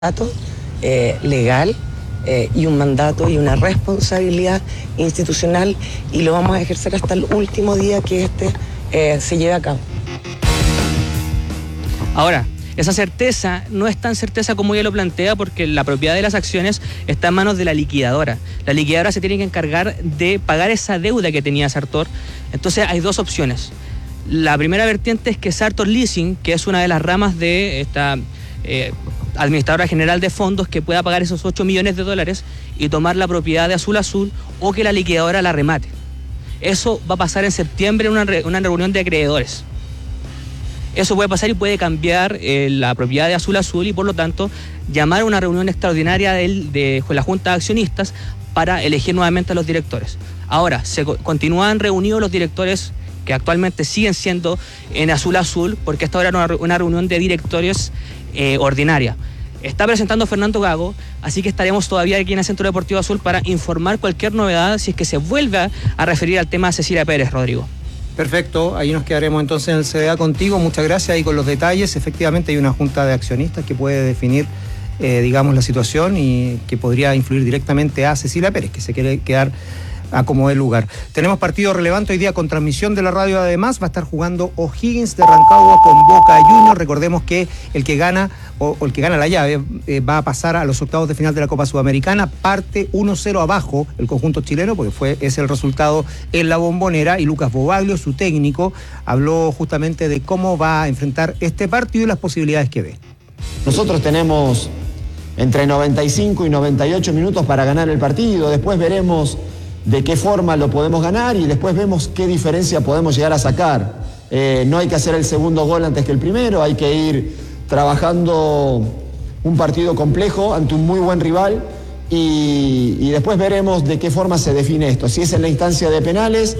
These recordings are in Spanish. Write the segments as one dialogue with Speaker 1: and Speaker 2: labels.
Speaker 1: mandato legal y un mandato y una responsabilidad institucional, y lo vamos a ejercer hasta el último día que se lleve a cabo.
Speaker 2: Ahora, esa certeza no es tan certeza como ella lo plantea, porque la propiedad de las acciones está en manos de la liquidadora. La liquidadora se tiene que encargar de pagar esa deuda que tenía Sartor. Entonces hay dos opciones. La primera vertiente es que Sartor Leasing, que es una de las ramas de esta administradora general de fondos, que pueda pagar esos $8 millones y tomar la propiedad de Azul Azul, o que la liquidadora la remate. Eso va a pasar en septiembre en una reunión de acreedores. Eso puede pasar y puede cambiar la propiedad de Azul Azul, y por lo tanto llamar a una reunión extraordinaria de la Junta de Accionistas para elegir nuevamente a los directores. Ahora, continúan reunidos los directores que actualmente siguen siendo en Azul Azul, porque esta ahora era una reunión de directores ordinaria. Está presentando Fernando Gago, así que estaremos todavía aquí en el Centro Deportivo Azul para informar cualquier novedad si es que se vuelve a referir al tema de Cecilia Pérez, Rodrigo.
Speaker 3: Perfecto, ahí nos quedaremos entonces en el CDA contigo. Muchas gracias ahí con los detalles. Efectivamente hay una junta de accionistas que puede definir la situación y que podría influir directamente a Cecilia Pérez, que se quiere quedar a como el lugar. Tenemos partido relevante hoy día con transmisión de la radio. Además va a estar jugando O'Higgins de Rancagua con Boca Juniors. Recordemos que el que gana el que gana la llave va a pasar a los octavos de final de la Copa Sudamericana. Parte 1-0 abajo el conjunto chileno, porque es el resultado en la Bombonera, y Lucas Bobaglio, su técnico, habló justamente de cómo va a enfrentar este partido y las posibilidades que ve.
Speaker 4: Nosotros tenemos entre 95 y 98 minutos para ganar el partido. Después veremos de qué forma lo podemos ganar y después vemos qué diferencia podemos llegar a sacar. No hay que hacer el segundo gol antes que el primero, hay que ir trabajando un partido complejo ante un muy buen rival y después veremos de qué forma se define esto. Si es en la instancia de penales,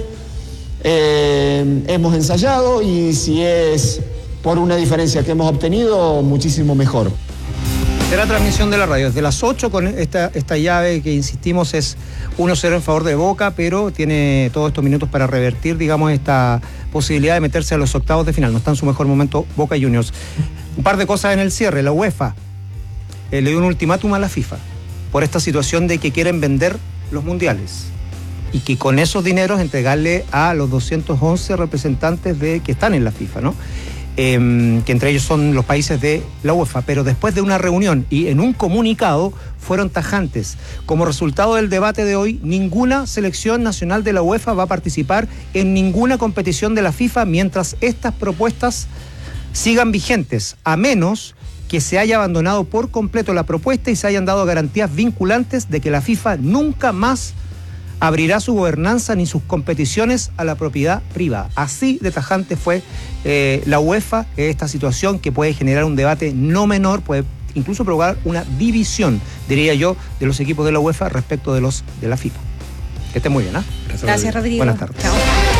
Speaker 4: hemos ensayado, y si es por una diferencia que hemos obtenido, muchísimo mejor.
Speaker 3: Será transmisión de la radio desde las 8 con esta llave que, insistimos, es 1-0 en favor de Boca, pero tiene todos estos minutos para revertir, esta posibilidad de meterse a los octavos de final. No está en su mejor momento Boca Juniors. Un par de cosas en el cierre. La UEFA le dio un ultimátum a la FIFA por esta situación de que quieren vender los mundiales y que con esos dineros entregarle a los 211 representantes que están en la FIFA, ¿no? Que entre ellos son los países de la UEFA, pero después de una reunión y en un comunicado fueron tajantes. Como resultado del debate de hoy, ninguna selección nacional de la UEFA va a participar en ninguna competición de la FIFA mientras estas propuestas sigan vigentes, a menos que se haya abandonado por completo la propuesta y se hayan dado garantías vinculantes de que la FIFA nunca más abrirá su gobernanza ni sus competiciones a la propiedad privada. Así de tajante fue la UEFA, esta situación que puede generar un debate no menor, puede incluso provocar una división, diría yo, de los equipos de la UEFA respecto de los de la FIFA. Que esté muy bien, ¿ah?
Speaker 5: Gracias, Rodrigo.
Speaker 3: Buenas tardes.
Speaker 5: Chao.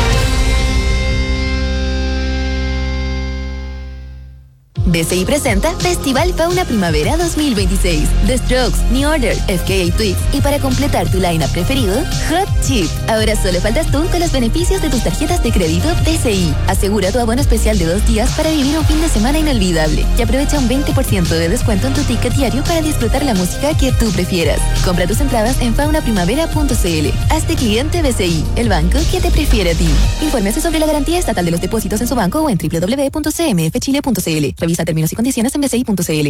Speaker 6: BCI presenta Festival Fauna Primavera 2026. The Strokes, New Order, FKA Twigs y para completar tu line-up preferido, Hot Chip. Ahora solo faltas tú con los beneficios de tus tarjetas de crédito BCI. Asegura tu abono especial de 2 días para vivir un fin de semana inolvidable y aprovecha un 20% de descuento en tu ticket diario para disfrutar la música que tú prefieras. Compra tus entradas en faunaprimavera.cl. Hazte cliente BCI, el banco que te prefiere a ti. Infórmese sobre la garantía estatal de los depósitos en su banco o en www.cmfchile.cl. Revisa términos y condiciones en bci.cl.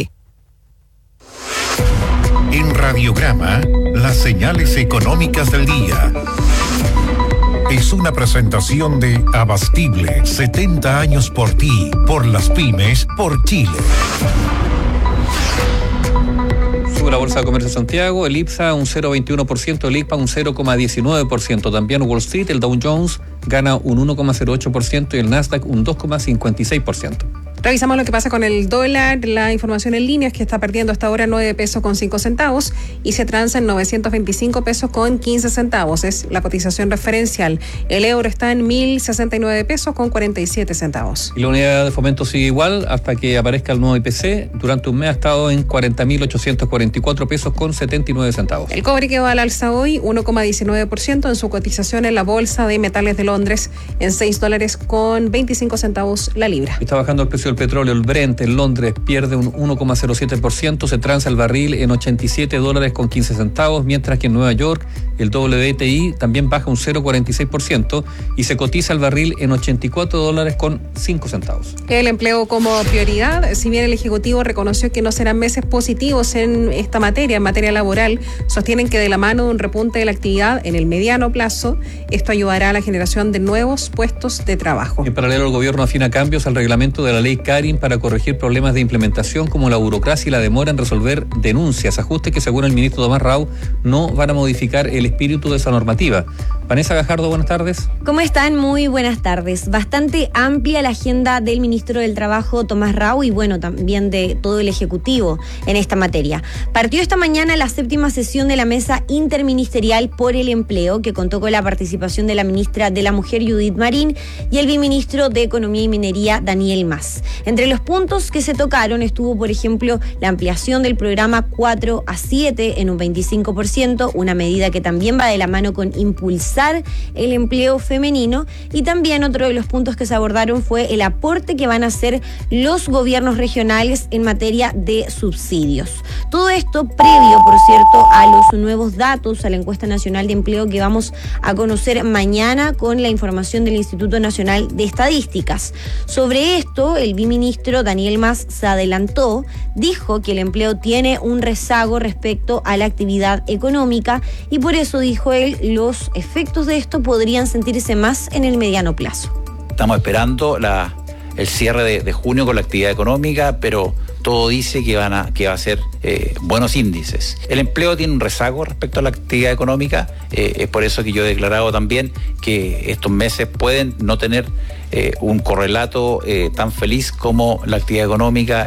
Speaker 7: En Radiograma, las señales económicas del día. Es una presentación de Abastible, 70 años por ti, por las pymes, por Chile.
Speaker 8: Sube la Bolsa de Comercio de Santiago, el IPSA un 0,21%, el IPA un 0,19%. También Wall Street, el Dow Jones gana un 1,08% y el Nasdaq un 2,56%.
Speaker 5: Revisamos lo que pasa con el dólar. La información en línea es que está perdiendo hasta ahora 9 pesos con 5 centavos y se transa en 925 pesos con 15 centavos. Es la cotización referencial. El euro está en 1.069 pesos con 47 centavos.
Speaker 8: Y la unidad de fomento sigue igual hasta que aparezca el nuevo IPC. Durante un mes ha estado en 40.844 pesos con 79 centavos.
Speaker 5: El cobre quedó al alza hoy 1,19% en su cotización en la Bolsa de Metales de Londres en $6 con 25 centavos la libra.
Speaker 8: Está bajando el precio del petróleo, el Brent, en Londres pierde un 1,07%, se transa el barril en $87.15, mientras que en Nueva York el WTI también baja un 0,46% y se cotiza el barril en $84.05.
Speaker 5: El empleo como prioridad, si bien el Ejecutivo reconoció que no serán meses positivos en esta materia, en materia laboral, sostienen que de la mano de un repunte de la actividad en el mediano plazo, esto ayudará a la generación de nuevos puestos de trabajo.
Speaker 8: En paralelo, el gobierno afina cambios al reglamento de la ley Karin para corregir problemas de implementación como la burocracia y la demora en resolver denuncias, ajustes que según el ministro Tomás Rau no van a modificar el espíritu de esa normativa. Vanessa Gajardo, buenas tardes.
Speaker 9: ¿Cómo están? Muy buenas tardes. Bastante amplia la agenda del ministro del Trabajo, Tomás Rau, y bueno, también de todo el Ejecutivo en esta materia. Partió esta mañana la 7ª sesión de la Mesa Interministerial por el Empleo, que contó con la participación de la ministra de la Mujer, Judith Marín, y el viceministro de Economía y Minería, Daniel Mas. Entre los puntos que se tocaron estuvo, por ejemplo, la ampliación del programa 4 a 7 en un 25%, una medida que también va de la mano con impulsar el empleo femenino, y también otro de los puntos que se abordaron fue el aporte que van a hacer los gobiernos regionales en materia de subsidios. Todo esto previo, por cierto, a los nuevos datos, a la encuesta nacional de empleo que vamos a conocer mañana con la información del Instituto Nacional de Estadísticas. Sobre esto, el viceministro Daniel Mas se adelantó, dijo que el empleo tiene un rezago respecto a la actividad económica y por eso, dijo él, los efectos de esto podrían sentirse más en el mediano plazo.
Speaker 10: Estamos esperando el cierre de junio con la actividad económica, pero todo dice que va a ser buenos índices. El empleo tiene un rezago respecto a la actividad económica, es por eso que yo he declarado también que estos meses pueden no tener un correlato tan feliz como la actividad económica.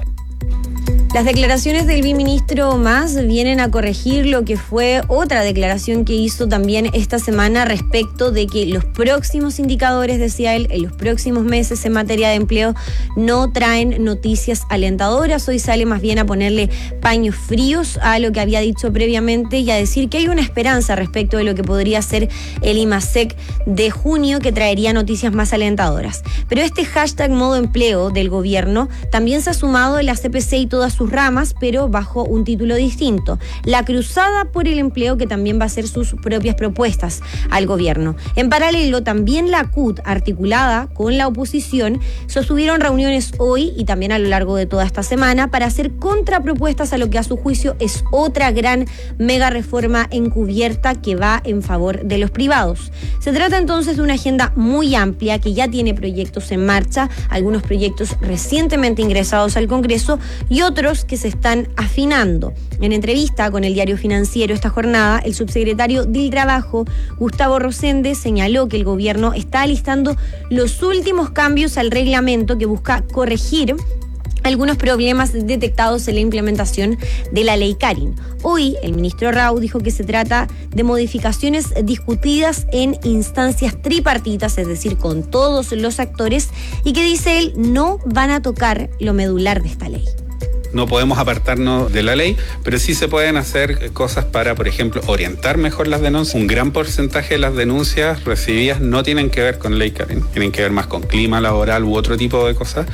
Speaker 9: Las declaraciones del viceministro Mas vienen a corregir lo que fue otra declaración que hizo también esta semana respecto de que los próximos indicadores, decía él, en los próximos meses en materia de empleo no traen noticias alentadoras. Hoy sale más bien a ponerle paños fríos a lo que había dicho previamente y a decir que hay una esperanza respecto de lo que podría ser el IMASEC de junio, que traería noticias más alentadoras. Pero este hashtag modo empleo del gobierno también se ha sumado en la CPC y todas sus ramas, pero bajo un título distinto: la cruzada por el empleo, que también va a hacer sus propias propuestas al gobierno. En paralelo, también la CUT, articulada con la oposición, sostuvieron reuniones hoy y también a lo largo de toda esta semana para hacer contrapropuestas a lo que a su juicio es otra gran mega reforma encubierta que va en favor de los privados. Se trata entonces de una agenda muy amplia que ya tiene proyectos en marcha, algunos proyectos recientemente ingresados al Congreso y otros que se están afinando. En entrevista con el Diario Financiero esta jornada, el subsecretario del Trabajo, Gustavo Rosende, señaló que el gobierno está alistando los últimos cambios al reglamento que busca corregir algunos problemas detectados en la implementación de la ley Karin. Hoy, el ministro Rau dijo que se trata de modificaciones discutidas en instancias tripartitas, es decir, con todos los actores, y que, dice él, no van a tocar lo medular de esta ley.
Speaker 11: No podemos apartarnos de la ley, pero sí se pueden hacer cosas para, por ejemplo, orientar mejor las denuncias. Un gran porcentaje de las denuncias recibidas no tienen que ver con ley Karin, tienen que ver más con clima laboral u otro tipo de cosas.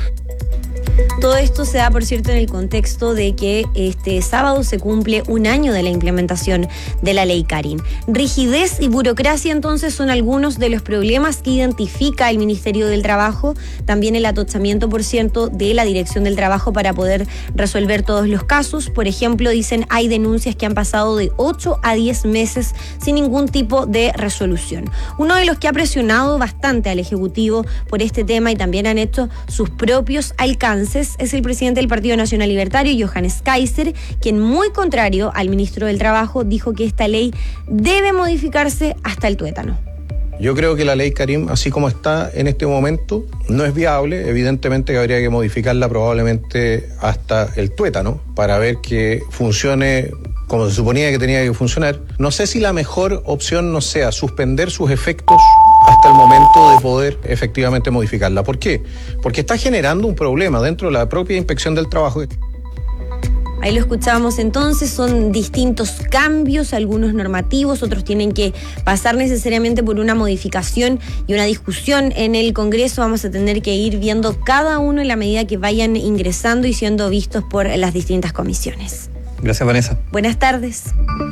Speaker 9: Todo esto se da, por cierto, en el contexto de que este sábado se cumple un año de la implementación de la ley Karin. Rigidez y burocracia, entonces, son algunos de los problemas que identifica el Ministerio del Trabajo. También el atochamiento, por cierto, de la Dirección del Trabajo para poder resolver todos los casos. Por ejemplo, dicen, hay denuncias que han pasado de 8 a 10 meses sin ningún tipo de resolución. Uno de los que ha presionado bastante al Ejecutivo por este tema y también han hecho sus propios alcances es el presidente del Partido Nacional Libertario, Johannes Kaiser, quien, muy contrario al ministro del Trabajo, dijo que esta ley debe modificarse hasta el tuétano.
Speaker 12: Yo creo que la ley Karin, así como está en este momento, no es viable. Evidentemente que habría que modificarla probablemente hasta el tuétano para ver que funcione como se suponía que tenía que funcionar. No sé si la mejor opción no sea suspender sus efectos hasta el momento de poder efectivamente modificarla. ¿Por qué? Porque está generando un problema dentro de la propia Inspección del Trabajo.
Speaker 9: Ahí lo escuchábamos entonces, son distintos cambios, algunos normativos, otros tienen que pasar necesariamente por una modificación y una discusión en el Congreso. Vamos a tener que ir viendo cada uno en la medida que vayan ingresando y siendo vistos por las distintas comisiones.
Speaker 8: Gracias, Vanessa.
Speaker 9: Buenas tardes.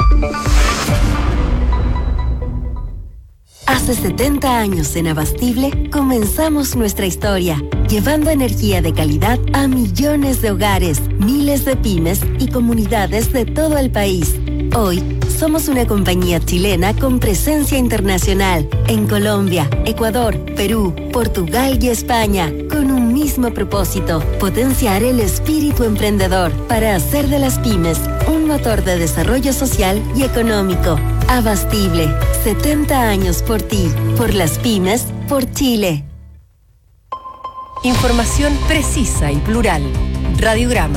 Speaker 13: Hace 70 años en Abastible comenzamos nuestra historia, llevando energía de calidad a millones de hogares, miles de pymes y comunidades de todo el país. Hoy somos una compañía chilena con presencia internacional en Colombia, Ecuador, Perú, Portugal y España, con un mismo propósito: potenciar el espíritu emprendedor para hacer de las pymes un motor de desarrollo social y económico. Abastible, 70 años por ti, por las pymes, por Chile.
Speaker 14: Información precisa y plural. Radiograma.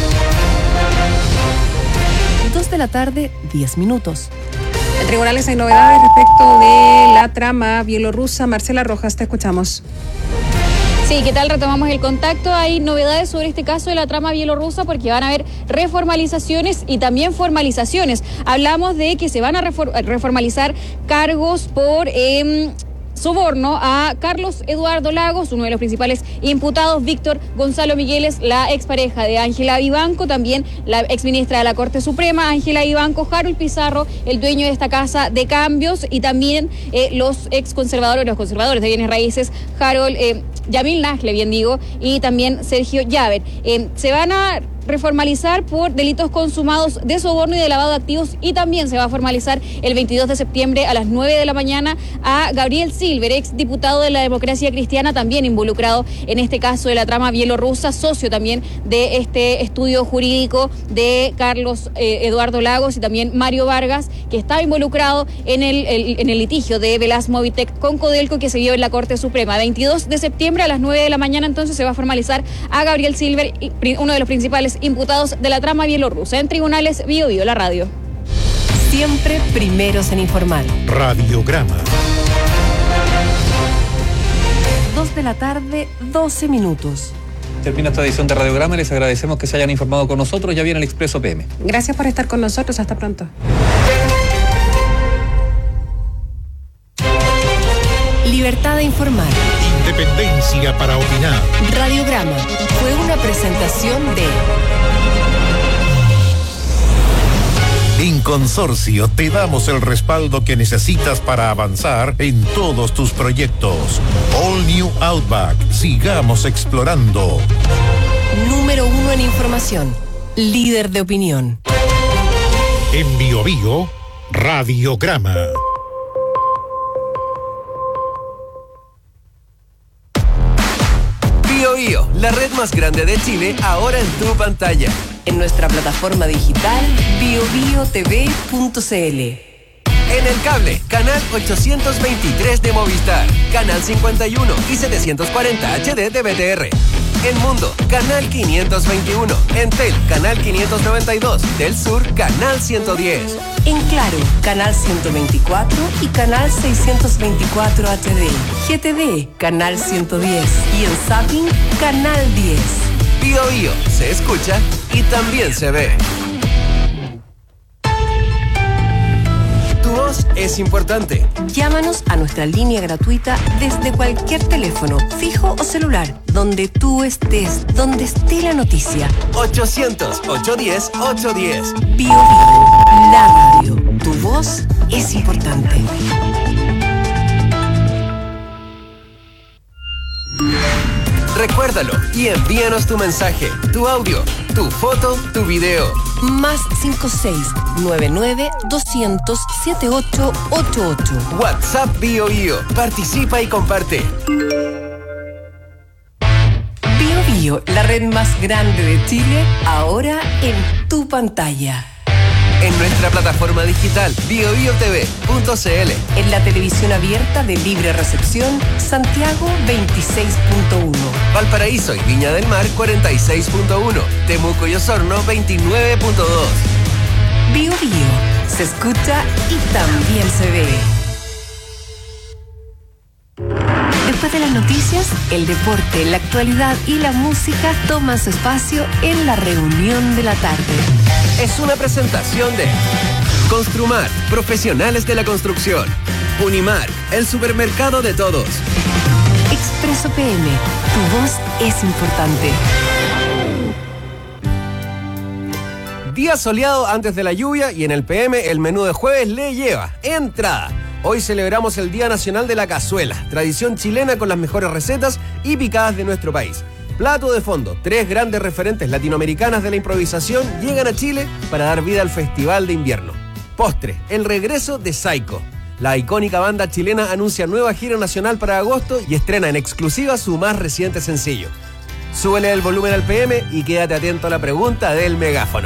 Speaker 14: 2 de la tarde, 10 minutos.
Speaker 5: En tribunales hay novedades respecto de la trama bielorrusa. Marcela Rojas, te escuchamos.
Speaker 15: Sí, ¿qué tal? Retomamos el contacto. Hay novedades sobre este caso de la trama bielorrusa porque van a haber reformalizaciones y también formalizaciones. Hablamos de que se van a reformalizar cargos por soborno a Carlos Eduardo Lagos, uno de los principales imputados, Víctor Gonzalo Migueles, la expareja de Ángela Vivanco, también la exministra de la Corte Suprema, Ángela Vivanco, Harold Pizarro, el dueño de esta casa de cambios, y también los conservadores de bienes raíces, Harold Yamil Najle, bien digo, y también Sergio Llaver. Se van a reformalizar por delitos consumados de soborno y de lavado de activos, y también se va a formalizar el 22 de septiembre a las 9 de la mañana a Gabriel Silver, ex diputado de la Democracia Cristiana, también involucrado en este caso de la trama bielorrusa, socio también de este estudio jurídico de Carlos Eduardo Lagos y también Mario Vargas, que estaba involucrado en el litigio de Velas Movitec con Codelco que se vio en la Corte Suprema. 22 de septiembre a las 9 de la mañana entonces se va a formalizar a Gabriel Silver, uno de los principales imputados de la trama bielorrusa. En tribunales, Bio Bio, la radio.
Speaker 14: Siempre primeros en informar.
Speaker 7: Radiograma.
Speaker 14: 2 de la tarde, 12 minutos.
Speaker 8: Termina esta edición de Radiograma. Les agradecemos que se hayan informado con nosotros. Ya viene el Expreso PM.
Speaker 5: Gracias por estar con nosotros. Hasta pronto.
Speaker 14: Libertad de informar.
Speaker 7: Independencia para opinar.
Speaker 14: Radiograma fue una presentación de...
Speaker 7: En Consorcio te damos el respaldo que necesitas para avanzar en todos tus proyectos. All New Outback. Sigamos explorando.
Speaker 14: Número 1 en información. Líder de opinión.
Speaker 7: En Bio Bio, Radiograma.
Speaker 16: Bio Bio, la red más grande de Chile, ahora en tu pantalla.
Speaker 14: En nuestra plataforma digital biobiotv.cl.
Speaker 16: En el cable, canal 823 de Movistar, canal 51 y 740 HD de BTR. En Mundo, canal 521. En Tel, canal 592. Del Sur, canal 110.
Speaker 14: En Claro, canal 124 y canal 624 HD. GTV, canal 110. Y en Zapping, canal 10.
Speaker 16: Bio Bio, se escucha y también se ve. Tu voz es importante.
Speaker 14: Llámanos a nuestra línea gratuita desde cualquier teléfono, fijo o celular, donde tú estés, donde esté la noticia.
Speaker 16: 800-810-810.
Speaker 14: Bio Bio, la radio. Tu voz es importante.
Speaker 16: Recuérdalo y envíanos tu mensaje, tu audio, tu foto, tu video.
Speaker 14: Más 56-99-200-7888.
Speaker 16: WhatsApp Bio Bio. Participa y comparte.
Speaker 14: Bio Bio, la red más grande de Chile, ahora en tu pantalla.
Speaker 16: En nuestra plataforma digital biobiotv.cl.
Speaker 14: En la televisión abierta de libre recepción, Santiago 26.1.
Speaker 16: Valparaíso y Viña del Mar 46.1. Temuco y Osorno 29.2.
Speaker 14: Bio Bio, se escucha y también se ve. Después de las noticias, el deporte, la actualidad y la música toman su espacio en la reunión de la tarde.
Speaker 16: Es una presentación de Construmar, profesionales de la construcción. Unimar, el supermercado de todos.
Speaker 14: Expreso PM, tu voz es importante.
Speaker 16: Día soleado antes de la lluvia y en el PM el menú de jueves le lleva entrada. Hoy celebramos el Día Nacional de la Cazuela, tradición chilena con las mejores recetas y picadas de nuestro país. Plato de fondo, 3 grandes referentes latinoamericanas de la improvisación llegan a Chile para dar vida al Festival de Invierno. Postre, el regreso de Psycho. La icónica banda chilena anuncia nueva gira nacional para agosto y estrena en exclusiva su más reciente sencillo. Súbele el volumen al PM y quédate atento a la pregunta del megáfono.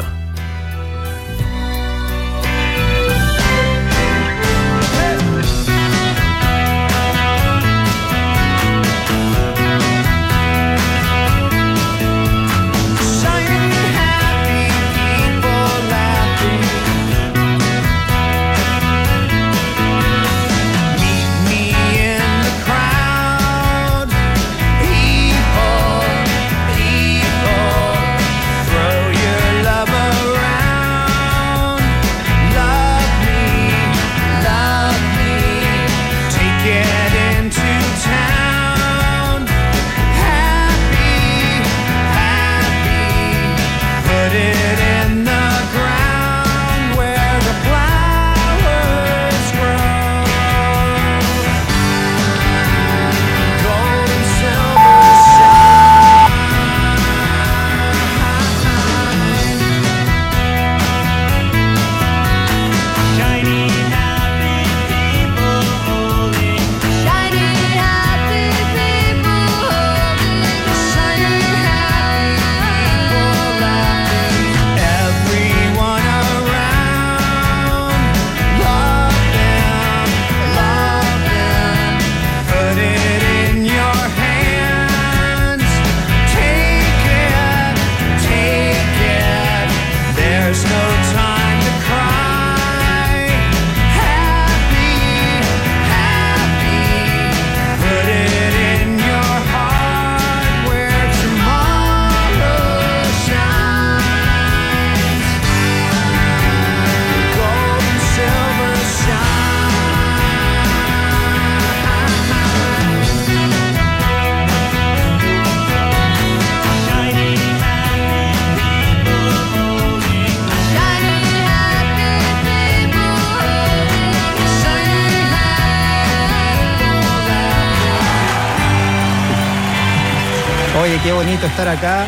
Speaker 3: Oye, qué bonito estar acá.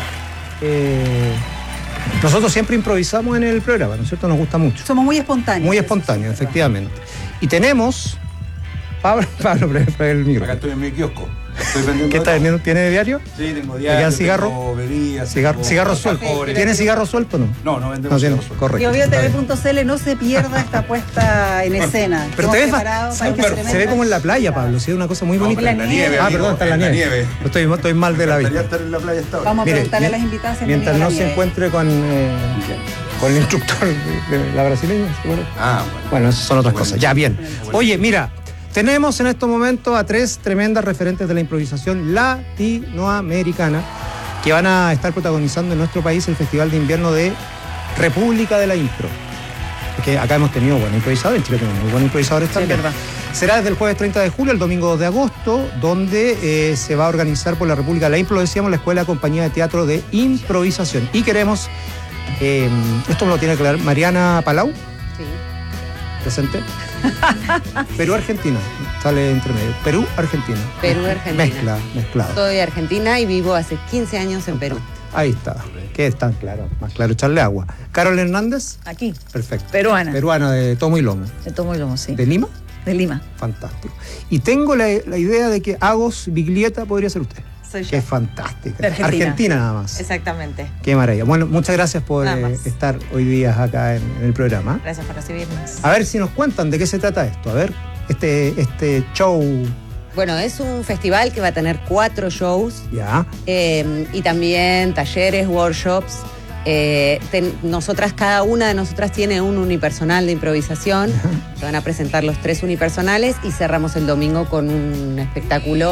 Speaker 3: Nosotros siempre improvisamos en el programa, ¿no es cierto? Nos gusta mucho.
Speaker 17: Somos muy espontáneos.
Speaker 3: Muy espontáneos, efectivamente. Y tenemos... Pablo, prueba el micro.
Speaker 18: Acá estoy en mi kiosco.
Speaker 3: ¿Qué estás vendiendo? ¿Tiene diario?
Speaker 18: Sí, tengo
Speaker 3: ¿Te
Speaker 18: diario,
Speaker 3: quedan cigarro?
Speaker 18: tengo bebidas,
Speaker 3: cigarro suelto. ¿Tiene cigarro suelto o no?
Speaker 18: No vendemos cigarro suelto.
Speaker 3: Correcto.
Speaker 17: Y ObvioTV.cl no se pierda esta puesta en escena.
Speaker 3: Pero te ves, se ve como en la playa, Pablo, sí, es una cosa muy bonita.
Speaker 18: En la nieve.
Speaker 3: Perdón, está en la nieve. Estoy mal de la vista.
Speaker 18: Estar en la playa hasta ahora.
Speaker 17: Vamos a preguntarle a las invitadas.
Speaker 3: Mientras no se encuentre con el instructor de la brasileña. Bueno, esas son otras cosas. Ya, bien. Oye, mira. Tenemos en estos momentos a 3 tremendas referentes de la improvisación latinoamericana que van a estar protagonizando en nuestro país el Festival de Invierno de República de la Impro. Porque acá hemos tenido buenos improvisadores, en Chile tenemos muy buenos improvisadores también.
Speaker 17: Verdad.
Speaker 3: Será desde el jueves 30 de julio al domingo 2 de agosto, donde se va a organizar por la República de la Impro, decíamos, la Escuela Compañía de Teatro de Improvisación. Y queremos, esto me lo tiene que aclarar Mariana Palau.
Speaker 19: Sí.
Speaker 3: Presente. Perú-Argentina, sale entre medio. Perú-Argentina.
Speaker 19: Perú-Argentina.
Speaker 3: Mezclado.
Speaker 19: Soy argentina y vivo hace 15 años en Perú.
Speaker 3: Ahí está. Que es tan claro, más claro echarle agua. Carol Hernández.
Speaker 17: Aquí.
Speaker 3: Perfecto.
Speaker 17: Peruana.
Speaker 3: Peruana de tomo y lomo.
Speaker 17: De tomo y lomo, sí.
Speaker 3: ¿De Lima?
Speaker 17: De Lima.
Speaker 3: Fantástico. Y tengo la idea de que Agos Biglieta podría ser usted.
Speaker 19: Soy yo.
Speaker 3: Que es fantástica.
Speaker 19: De
Speaker 3: Argentina nada más.
Speaker 19: Exactamente.
Speaker 3: Qué maravilla. Bueno, muchas gracias por estar hoy día acá en el programa.
Speaker 19: Gracias por recibirnos.
Speaker 3: A ver si nos cuentan de qué se trata esto. A ver, este show.
Speaker 19: Bueno, es un festival que va a tener 4 shows.
Speaker 3: Ya.
Speaker 19: Y también talleres, workshops. Nosotras, cada una de nosotras tiene un unipersonal de improvisación. Se van a presentar los 3 unipersonales y cerramos el domingo con un espectáculo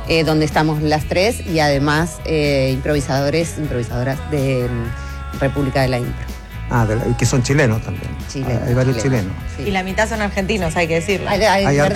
Speaker 19: donde estamos las tres y además improvisadoras de República de la Impro.
Speaker 3: Que son chilenos también. Hay varios chilenos.
Speaker 19: Sí.
Speaker 20: Y la mitad son argentinos, hay que decirlo.
Speaker 19: ¿Hay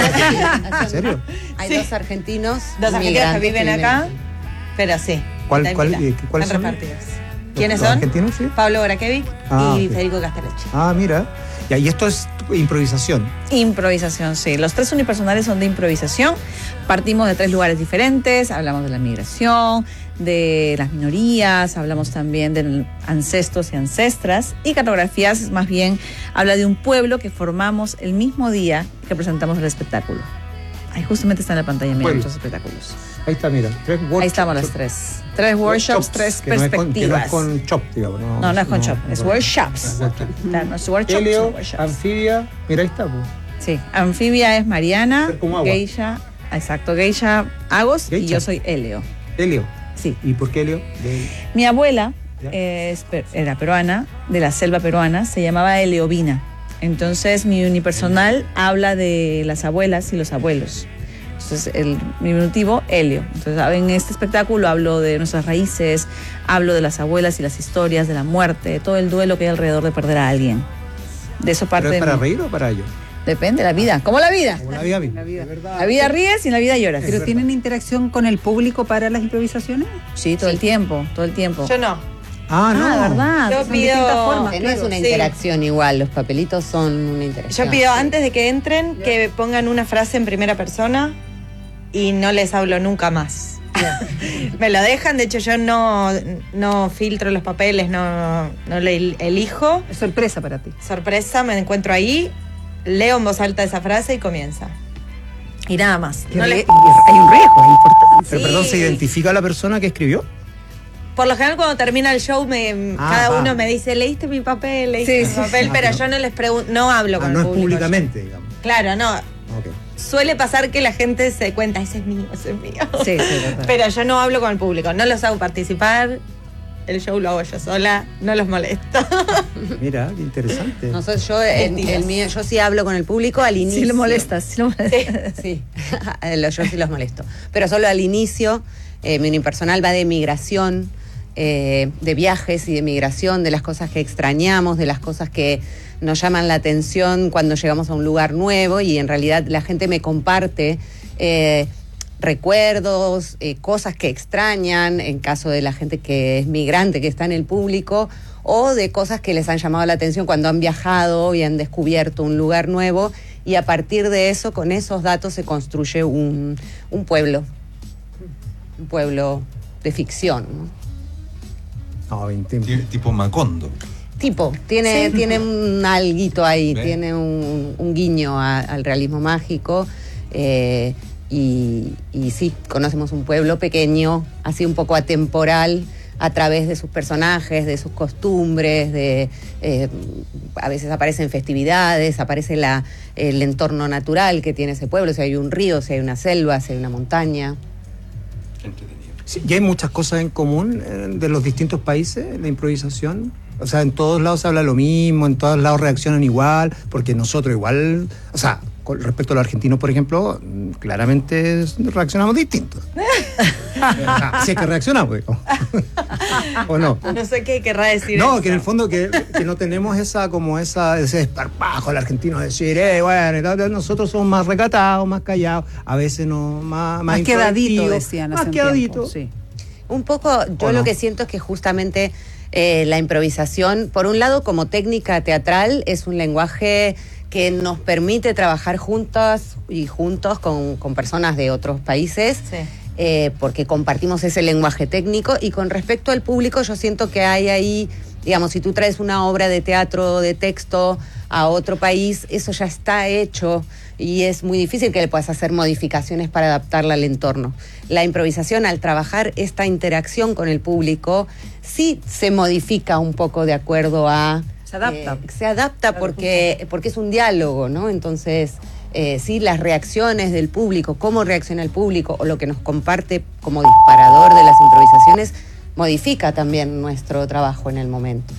Speaker 3: ¿En serio?
Speaker 19: Hay dos argentinos.
Speaker 20: Dos argentinos que viven acá, pero sí.
Speaker 3: ¿Cuáles
Speaker 20: están
Speaker 3: son?
Speaker 20: repartidos. ¿Quiénes
Speaker 3: ¿Los
Speaker 20: son?
Speaker 3: argentinos, sí?
Speaker 20: Pablo Borakevic y
Speaker 3: ok.
Speaker 20: Federico Castelletti.
Speaker 3: Mira. Y esto es improvisación.
Speaker 19: Improvisación, sí. Los 3 unipersonales son de improvisación. Partimos de 3 lugares diferentes. Hablamos de la migración, de las minorías, hablamos también de ancestros y ancestras. Y Cartografías, más bien, habla de un pueblo que formamos el mismo día que presentamos el espectáculo. Ahí justamente está en la pantalla, mira, nuestros espectáculos.
Speaker 3: Ahí está, mira.
Speaker 19: Ahí estamos las 3. 3 workshops, 3 perspectivas.
Speaker 3: Que no es con chop, digamos.
Speaker 19: No es con chop, es workshops. Claro, no es workshops,
Speaker 3: Helio,
Speaker 19: son workshops.
Speaker 3: Anfibia, mira, ahí está.
Speaker 19: Sí, Anfibia es Mariana,
Speaker 3: como agua.
Speaker 19: Geisha, exacto, Geisha Agos, y
Speaker 3: Geisha.
Speaker 19: yo soy Helio.
Speaker 3: Helio.
Speaker 19: Sí.
Speaker 3: ¿Y por qué Helio?
Speaker 19: Mi abuela era peruana, de la selva peruana, se llamaba Eleovina. Entonces mi unipersonal habla de las abuelas y los abuelos. Entonces mi diminutivo, Helio. Entonces en este espectáculo hablo de nuestras raíces, hablo de las abuelas y las historias, de la muerte, de todo el duelo que hay alrededor de perder a alguien. De eso parte.
Speaker 3: ¿Pero es para reír o para ello?
Speaker 19: Depende, la vida. ¿Cómo la vida?
Speaker 3: Como la vida misma.
Speaker 19: La vida ríes y en la vida lloras.
Speaker 17: ¿Pero tienen interacción con el público para las improvisaciones?
Speaker 19: Sí, todo el tiempo.
Speaker 20: Yo no.
Speaker 19: ¿Verdad?
Speaker 20: Yo
Speaker 19: Son distintas
Speaker 20: pido.
Speaker 19: formas, Que claro. no es una interacción igual, los papelitos son una interacción.
Speaker 20: Yo pido antes de que entren que pongan una frase en primera persona y no les hablo nunca más. Me lo dejan, de hecho yo no filtro los papeles, no le elijo.
Speaker 17: Es sorpresa para ti.
Speaker 20: Sorpresa, me encuentro ahí, leo en voz alta esa frase y comienza. Y nada más.
Speaker 17: Hay un riesgo, es importante.
Speaker 3: Pero perdón, ¿se identifica la persona que escribió?
Speaker 20: Por lo general cuando termina el show cada
Speaker 3: va.
Speaker 20: uno me dice, ¿leíste mi papel? ¿Leíste mi papel? Pero yo no les pregunto, no hablo con
Speaker 3: no
Speaker 20: el
Speaker 3: es
Speaker 20: público.
Speaker 3: públicamente, digamos.
Speaker 20: Claro, no.
Speaker 3: Ok.
Speaker 20: Suele pasar que la gente se cuenta, ese es mío.
Speaker 19: Sí, total.
Speaker 20: Pero yo no hablo con el público, no los hago participar, el show lo hago yo sola, no los molesto.
Speaker 3: Mira, qué interesante.
Speaker 19: Nosotros, yo sí hablo con el público al inicio.
Speaker 20: Sí lo
Speaker 19: molestas, Sí. Yo sí los molesto. Pero solo al inicio, mi unipersonal va de migración, de viajes y de migración, de las cosas que extrañamos, de las cosas que nos llaman la atención cuando llegamos a un lugar nuevo y en realidad la gente me comparte recuerdos, cosas que extrañan, en caso de la gente que es migrante, que está en el público, o de cosas que les han llamado la atención cuando han viajado y han descubierto un lugar nuevo, y a partir de eso, con esos datos se construye un pueblo de ficción, ¿no?
Speaker 18: Tipo Macondo.
Speaker 19: Tiene un alguito ahí,
Speaker 18: ¿Ve?
Speaker 19: tiene un guiño al realismo mágico, y sí, conocemos un pueblo pequeño, así un poco atemporal, a través de sus personajes, de sus costumbres, a veces aparecen festividades, aparece el entorno natural que tiene ese pueblo, si hay un río, si hay una selva, si hay una montaña.
Speaker 3: Sí, y hay muchas cosas en común de los distintos países, la improvisación. O sea, en todos lados se habla lo mismo, en todos lados reaccionan igual, porque nosotros igual, o sea, con respecto a los argentinos, por ejemplo, claramente reaccionamos distintos. Si es que reaccionamos, digo. ¿O no?
Speaker 20: No sé qué querrá decir
Speaker 3: No,
Speaker 20: eso.
Speaker 3: que en el fondo que no tenemos ese desparpajo al argentino de decir, bueno, y tal, nosotros somos más recatados, más callados, a veces no, más
Speaker 17: quedadito,
Speaker 3: introvertidos,
Speaker 17: decían hace
Speaker 3: más
Speaker 17: un
Speaker 3: quedadito.
Speaker 17: tiempo, sí.
Speaker 19: Un poco, yo lo que siento es que justamente la improvisación, por un lado, como técnica teatral, es un lenguaje que nos permite trabajar juntas y juntos con personas de otros países, porque compartimos ese lenguaje técnico. Y con respecto al público, yo siento que hay ahí, digamos, si tú traes una obra de teatro, de texto a otro país, eso ya está hecho y es muy difícil que le puedas hacer modificaciones para adaptarla al entorno. La improvisación, al trabajar esta interacción con el público, sí se modifica un poco de acuerdo a... Se adapta porque es un diálogo, ¿no? Entonces, sí, las reacciones del público, cómo reacciona el público o lo que nos comparte como disparador de las improvisaciones, modifica también nuestro trabajo en el momento.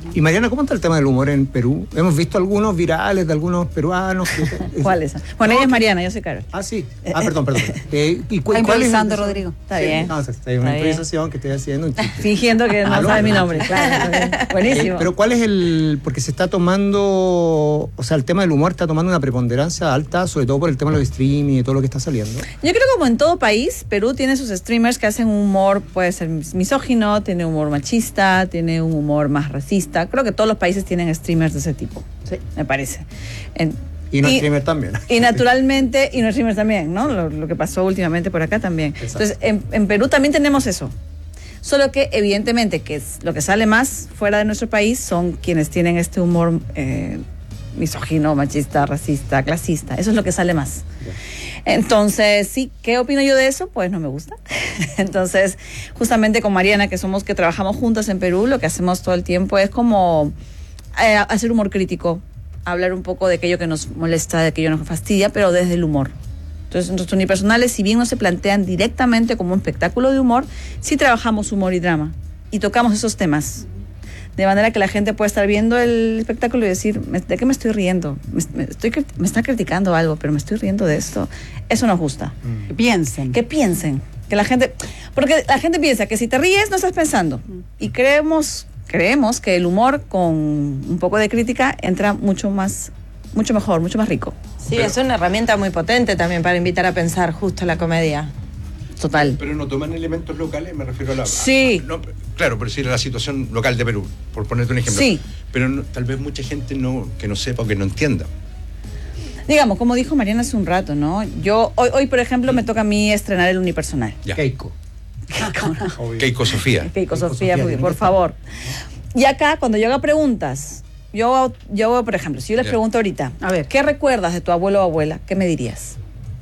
Speaker 3: Y Mariana, ¿cómo está el tema del humor en Perú? Hemos visto algunos virales de algunos peruanos.
Speaker 19: ¿Cuáles? Bueno, ella es Mariana, yo soy Carol.
Speaker 3: Ah, sí. Perdón.
Speaker 19: Está improvisando, Rodrigo. Está bien.
Speaker 3: No, hay una improvisación que estoy haciendo. Un chiste.
Speaker 19: Fingiendo que no sabe mi nombre, claro. Buenísimo.
Speaker 3: Pero ¿cuál es porque se está tomando, o sea, el tema del humor está tomando una preponderancia alta, sobre todo por el tema de los streaming y todo lo que está saliendo?
Speaker 19: Yo creo que como en todo país, Perú tiene sus streamers que hacen un humor, puede ser misógino, tiene humor machista, tiene un humor más racista. Creo que todos los países tienen streamers de ese tipo, sí, me parece.
Speaker 3: Y no streamers también.
Speaker 19: Y naturalmente, y no streamers también, ¿no? Lo que pasó últimamente por acá también. Exacto. Entonces, en Perú también tenemos eso. Solo que, evidentemente, que es lo que sale más fuera de nuestro país son quienes tienen este humor misógino, machista, racista, clasista. Eso es lo que sale más. Entonces, sí, ¿qué opino yo de eso? Pues no me gusta. Entonces, justamente con Mariana, que trabajamos juntas en Perú, lo que hacemos todo el tiempo es como hacer humor crítico, hablar un poco de aquello que nos molesta, de aquello que nos fastidia, pero desde el humor. Entonces, nuestros unipersonales, si bien no se plantean directamente como un espectáculo de humor, sí trabajamos humor y drama y tocamos esos temas. De manera que la gente puede estar viendo el espectáculo y decir, ¿de qué me estoy riendo? Me está criticando algo, pero me estoy riendo de esto. Eso nos gusta.
Speaker 17: Que piensen.
Speaker 19: Que la gente... Porque la gente piensa que si te ríes no estás pensando. Y creemos que el humor con un poco de crítica entra mucho mejor, mucho más rico.
Speaker 20: Sí, es una herramienta muy potente también para invitar a pensar justo la comedia.
Speaker 19: Total.
Speaker 18: Pero no toman elementos locales, me refiero a la...
Speaker 19: Sí.
Speaker 18: No, claro, pero sí la situación local de Perú, por ponerte un ejemplo.
Speaker 19: Sí.
Speaker 18: Pero tal vez mucha gente que no sepa o que no entienda.
Speaker 19: Digamos, como dijo Mariana hace un rato, ¿no? Yo, hoy por ejemplo, me toca a mí estrenar el unipersonal.
Speaker 18: Ya.
Speaker 3: Keiko
Speaker 18: Sofía.
Speaker 19: Keiko Sofía, por favor. Y acá, cuando yo haga preguntas, yo por ejemplo, si yo les pregunto ahorita, a ver, ¿qué recuerdas de tu abuelo o abuela? ¿Qué me dirías?